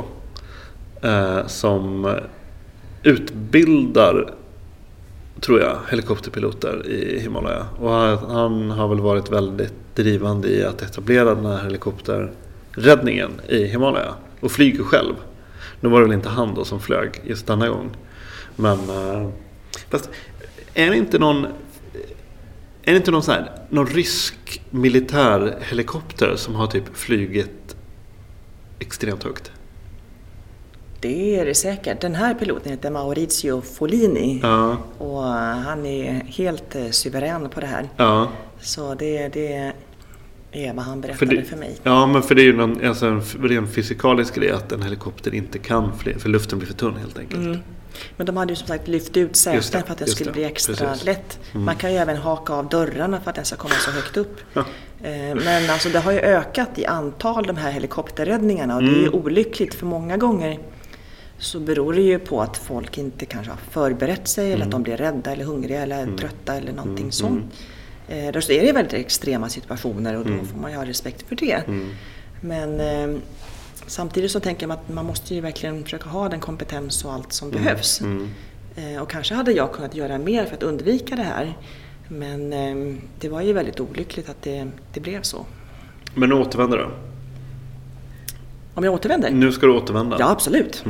Speaker 4: som utbildar, tror jag, helikopterpiloter i Himalaya. Och han har väl varit väldigt drivande i att etablera den här helikopterräddningen i Himalaya. Och flyger själv. Nu var det väl inte han då som flög just denna gång. Men fast är det inte någon så här, någon rysk militär helikopter som har typ flugit extremt högt?
Speaker 5: Det är det säkert. Den här piloten heter Maurizio Follini. Ja. Och han är helt suverän på det här. Ja. Så det är vad han berättade för mig.
Speaker 4: Ja, men för det är ju en ren fysikalisk grej att en helikopter inte kan flyga, för luften blir för tunn helt enkelt.
Speaker 5: Men de hade ju som sagt lyft ut säten för att det skulle bli extra lätt. Man kan ju även haka av dörrarna för att den ska komma så högt upp. Ja. Men alltså det har ju ökat i antal de här helikopterräddningarna och det är ju olyckligt för många gånger så beror det ju på att folk inte kanske har förberett sig eller att de blir rädda eller hungriga eller trötta eller någonting sånt. Då är det väldigt extrema situationer och då får man ju ha respekt för det. Men samtidigt så tänker jag att man måste ju verkligen försöka ha den kompetens och allt som behövs. Och kanske hade jag kunnat göra mer för att undvika det här. Men det var ju väldigt olyckligt att det blev så.
Speaker 4: Men nu återvänder du?
Speaker 5: Om jag återvänder?
Speaker 4: Nu ska du återvända?
Speaker 5: Ja, absolut.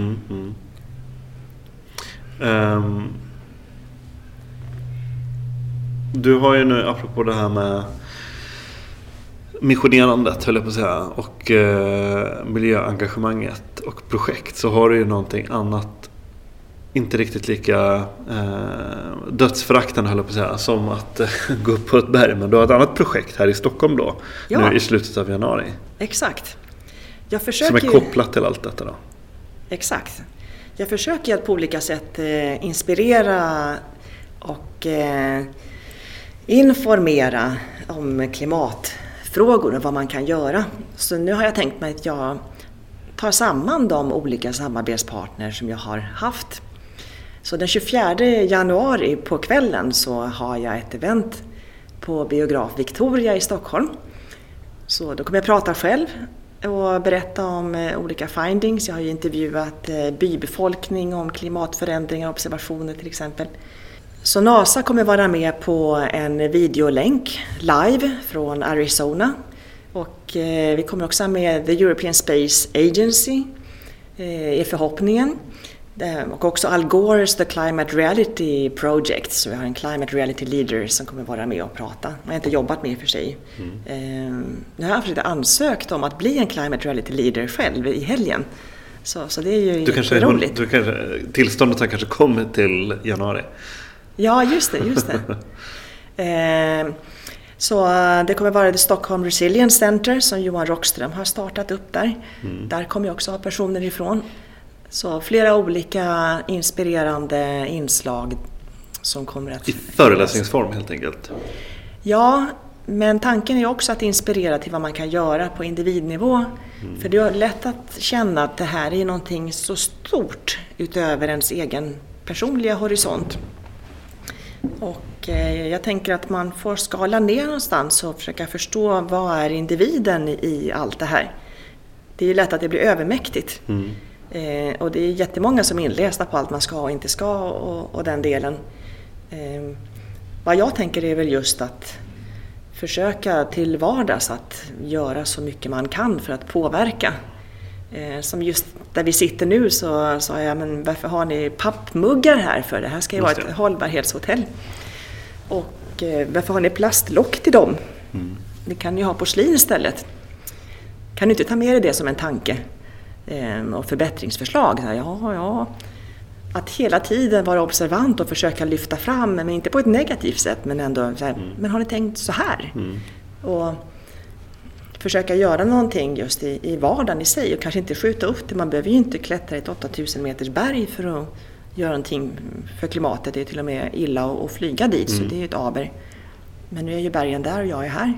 Speaker 4: Du har ju nu, apropå det här med missionerandet, höll jag på att säga, och miljöengagemanget och projekt, så har du ju någonting annat, inte riktigt lika dödsföraktande, höll jag på att säga, som att gå upp på ett berg. Men du har ett annat projekt här i Stockholm då, nu i slutet av januari.
Speaker 5: Exakt.
Speaker 4: Som är kopplat till allt detta då.
Speaker 5: Exakt. Jag försöker att på olika sätt inspirera och informera om klimatfrågor och vad man kan göra. Så nu har jag tänkt mig att jag tar samman de olika samarbetspartners som jag har haft. Så den 24 januari på kvällen så har jag ett event på Biograf Victoria i Stockholm. Så då kommer jag prata själv och berätta om olika findings. Jag har ju intervjuat bybefolkning om klimatförändringar och observationer till exempel. Så NASA kommer vara med på en videolänk live från Arizona. Och vi kommer också med The European Space Agency i förhoppningen. Och också Al Gore's The Climate Reality Project. Så vi har en Climate Reality Leader som kommer vara med och prata. Jag har inte jobbat med i och för sig. Nu har jag försökt ansökt om att bli en Climate Reality Leader själv i helgen. Så det är ju jätteroligt.
Speaker 4: Tillståndet har kanske kommit till januari.
Speaker 5: Ja, just det. Så det kommer vara det Stockholm Resilience Center som Johan Rockström har startat upp där. Där kommer jag också ha personer ifrån. Så flera olika inspirerande inslag som kommer att...
Speaker 4: I föreläsningsform helt enkelt?
Speaker 5: Ja, men tanken är också att inspirera till vad man kan göra på individnivå. För det är lätt att känna att det här är någonting så stort utöver ens egen personliga horisont. Och jag tänker att man får skala ner någonstans och försöka förstå vad är individen i allt det här. Det är ju lätt att det blir övermäktigt. Och det är jättemånga som är inlästa på allt man ska och inte ska och den delen. Vad jag tänker är väl just att försöka till vardags att göra så mycket man kan för att påverka. Som just där vi sitter nu så sa jag, men varför har ni pappmuggar här för? Det här ska ju vara ett hållbarhetshotell. Och varför har ni plastlock till dem? Ni kan ju ha porslin istället. Kan du inte ta med dig det som en tanke och förbättringsförslag? Ja. Att hela tiden vara observant och försöka lyfta fram, men inte på ett negativt sätt, men ändå så här, men har ni tänkt så här? Och försöka göra någonting just i vardagen i sig och kanske inte skjuta upp det. Man behöver ju inte klättra ett 8000 meters berg för att göra någonting för klimatet. Det är till och med illa att flyga dit, så det är ett aber. Men nu är ju bergen där och jag är här.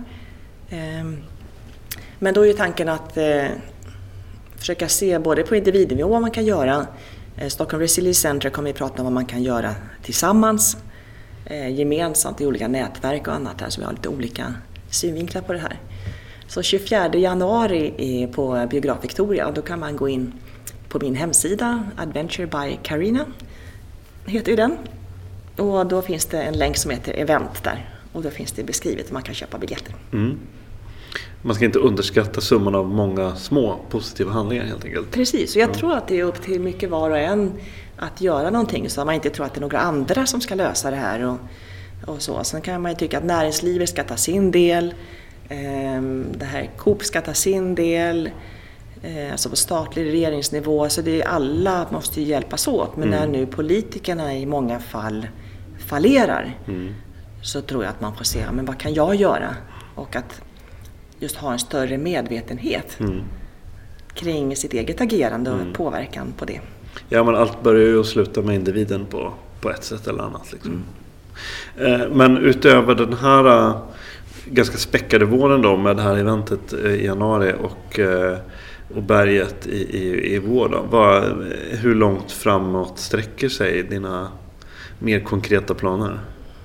Speaker 5: Men då är ju tanken att försöka se både på individnivå vad man kan göra. Stockholm Resilience Center kommer att prata om vad man kan göra tillsammans, gemensamt i olika nätverk och annat här, så vi har lite olika synvinklar på det här. Så 24 januari på Biograf Victoria, och då kan man gå in på min hemsida, Adventure by Carina heter ju den. Och då finns det en länk som heter event där, och då finns det beskrivet att man kan köpa biljetter.
Speaker 4: Man ska inte underskatta summan av många små positiva handlingar helt enkelt.
Speaker 5: Precis, och jag tror att det är upp till mycket var och en att göra någonting, så att man inte tror att det är några andra som ska lösa det här och så. Sen kan man ju tycka att näringslivet ska ta sin del, det här Coop ska ta sin del, alltså på statlig regeringsnivå, så det är alla måste ju hjälpas åt. Men när nu politikerna i många fall fallerar, så tror jag att man får se, men vad kan jag göra? Och att just ha en större medvetenhet kring sitt eget agerande och påverkan på det. Ja,
Speaker 4: men allt börjar ju att sluta med individen på ett sätt eller annat. Liksom. Men utöver den här ganska späckade våren då med det här eventet i januari och och berget i vår då? Hur långt framåt sträcker sig dina mer konkreta planer?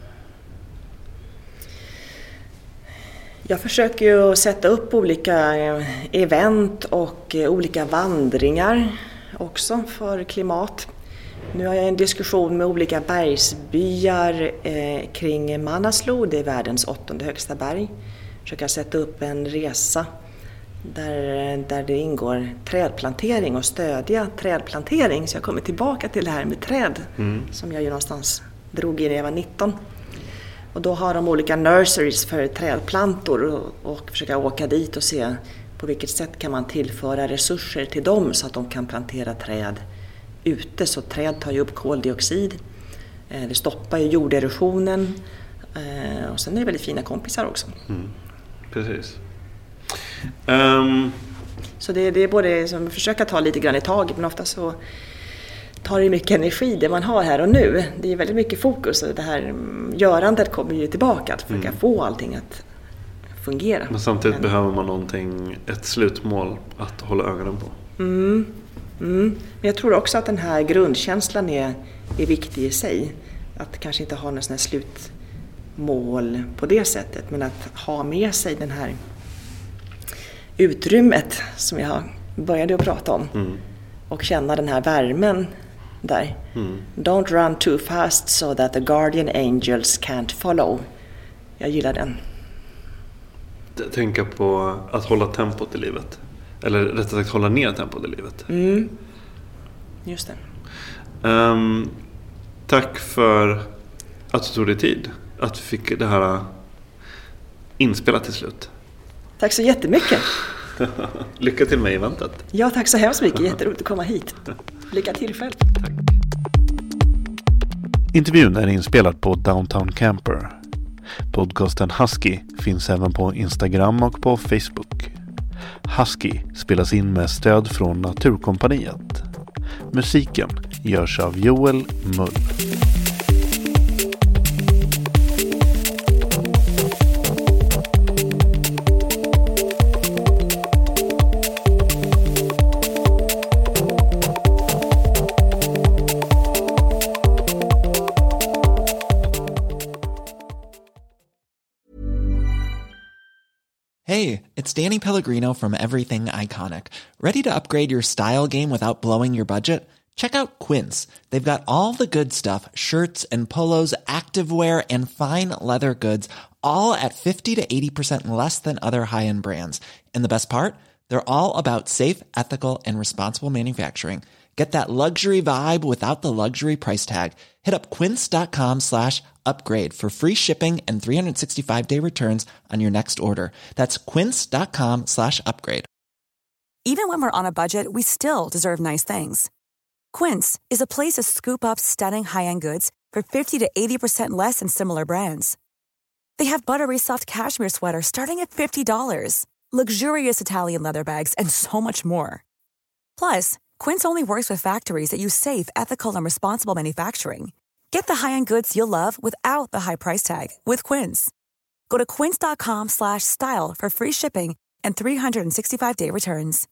Speaker 5: Jag försöker ju sätta upp olika event och olika vandringar också för klimat. Nu har jag en diskussion med olika bergsbyar kring Manaslu, det är världens 8:e högsta berg. Försöker sätta upp en resa där det ingår trädplantering och stödja trädplantering. Så jag kommer tillbaka till det här med träd som jag ju någonstans drog i när jag var 19. Och då har de olika nurseries för trädplantor och försöka åka dit och se på vilket sätt kan man tillföra resurser till dem så att de kan plantera träd ute. Så träd tar ju upp koldioxid, det stoppar ju jorderosionen och sen är det väldigt fina kompisar också.
Speaker 4: Precis.
Speaker 5: Så det är både som att försöka ta lite grann i taget, men ofta så tar det mycket energi det man har här och nu. Det är väldigt mycket fokus och det här görandet kommer ju tillbaka att försöka få allting att fungera.
Speaker 4: Men samtidigt behöver man ett slutmål att hålla ögonen på.
Speaker 5: Men jag tror också att den här grundkänslan är viktig i sig. Att kanske inte ha något sån här slutmål på det sättet, men att ha med sig den här utrymmet som jag började att prata om. Och känna den här värmen där. Don't run too fast so that the guardian angels can't follow. Jag gillar den.
Speaker 4: Tänka på att hålla tempot i livet. Eller rättare sagt hålla ner tempot i livet.
Speaker 5: Just det.
Speaker 4: Tack för att du tog dig tid. Att vi fick det här inspelat till slut.
Speaker 5: Tack så jättemycket.
Speaker 4: Lycka till med eventet.
Speaker 5: Ja, tack så hemskt mycket. Jätteroligt att komma hit. Lycka till själv.
Speaker 4: Tack. Intervjun är inspelad på Downtown Camper. Podcasten Husky finns även på Instagram och på Facebook. Husky spelas in med stöd från Naturkompaniet. Musiken görs av Joel Mull.
Speaker 10: Hey, it's Danny Pellegrino from Everything Iconic. Ready to upgrade your style game without blowing your budget? Check out Quince. They've got all the good stuff, shirts and polos, activewear, and fine leather goods, all at 50 to 80% less than other high-end brands. And the best part? They're all about safe, ethical, and responsible manufacturing. Get that luxury vibe without the luxury price tag. Hit up quince.com/upgrade for free shipping and 365-day returns on your next order. That's quince.com/upgrade.
Speaker 11: Even when we're on a budget, we still deserve nice things. Quince is a place to scoop up stunning high-end goods for 50 to 80% less than similar brands. They have buttery soft cashmere sweaters starting at $50, luxurious Italian leather bags, and so much more. Plus, Quince only works with factories that use safe, ethical, and responsible manufacturing. Get the high-end goods you'll love without the high price tag with Quince. Go to quince.com/style for free shipping and 365-day returns.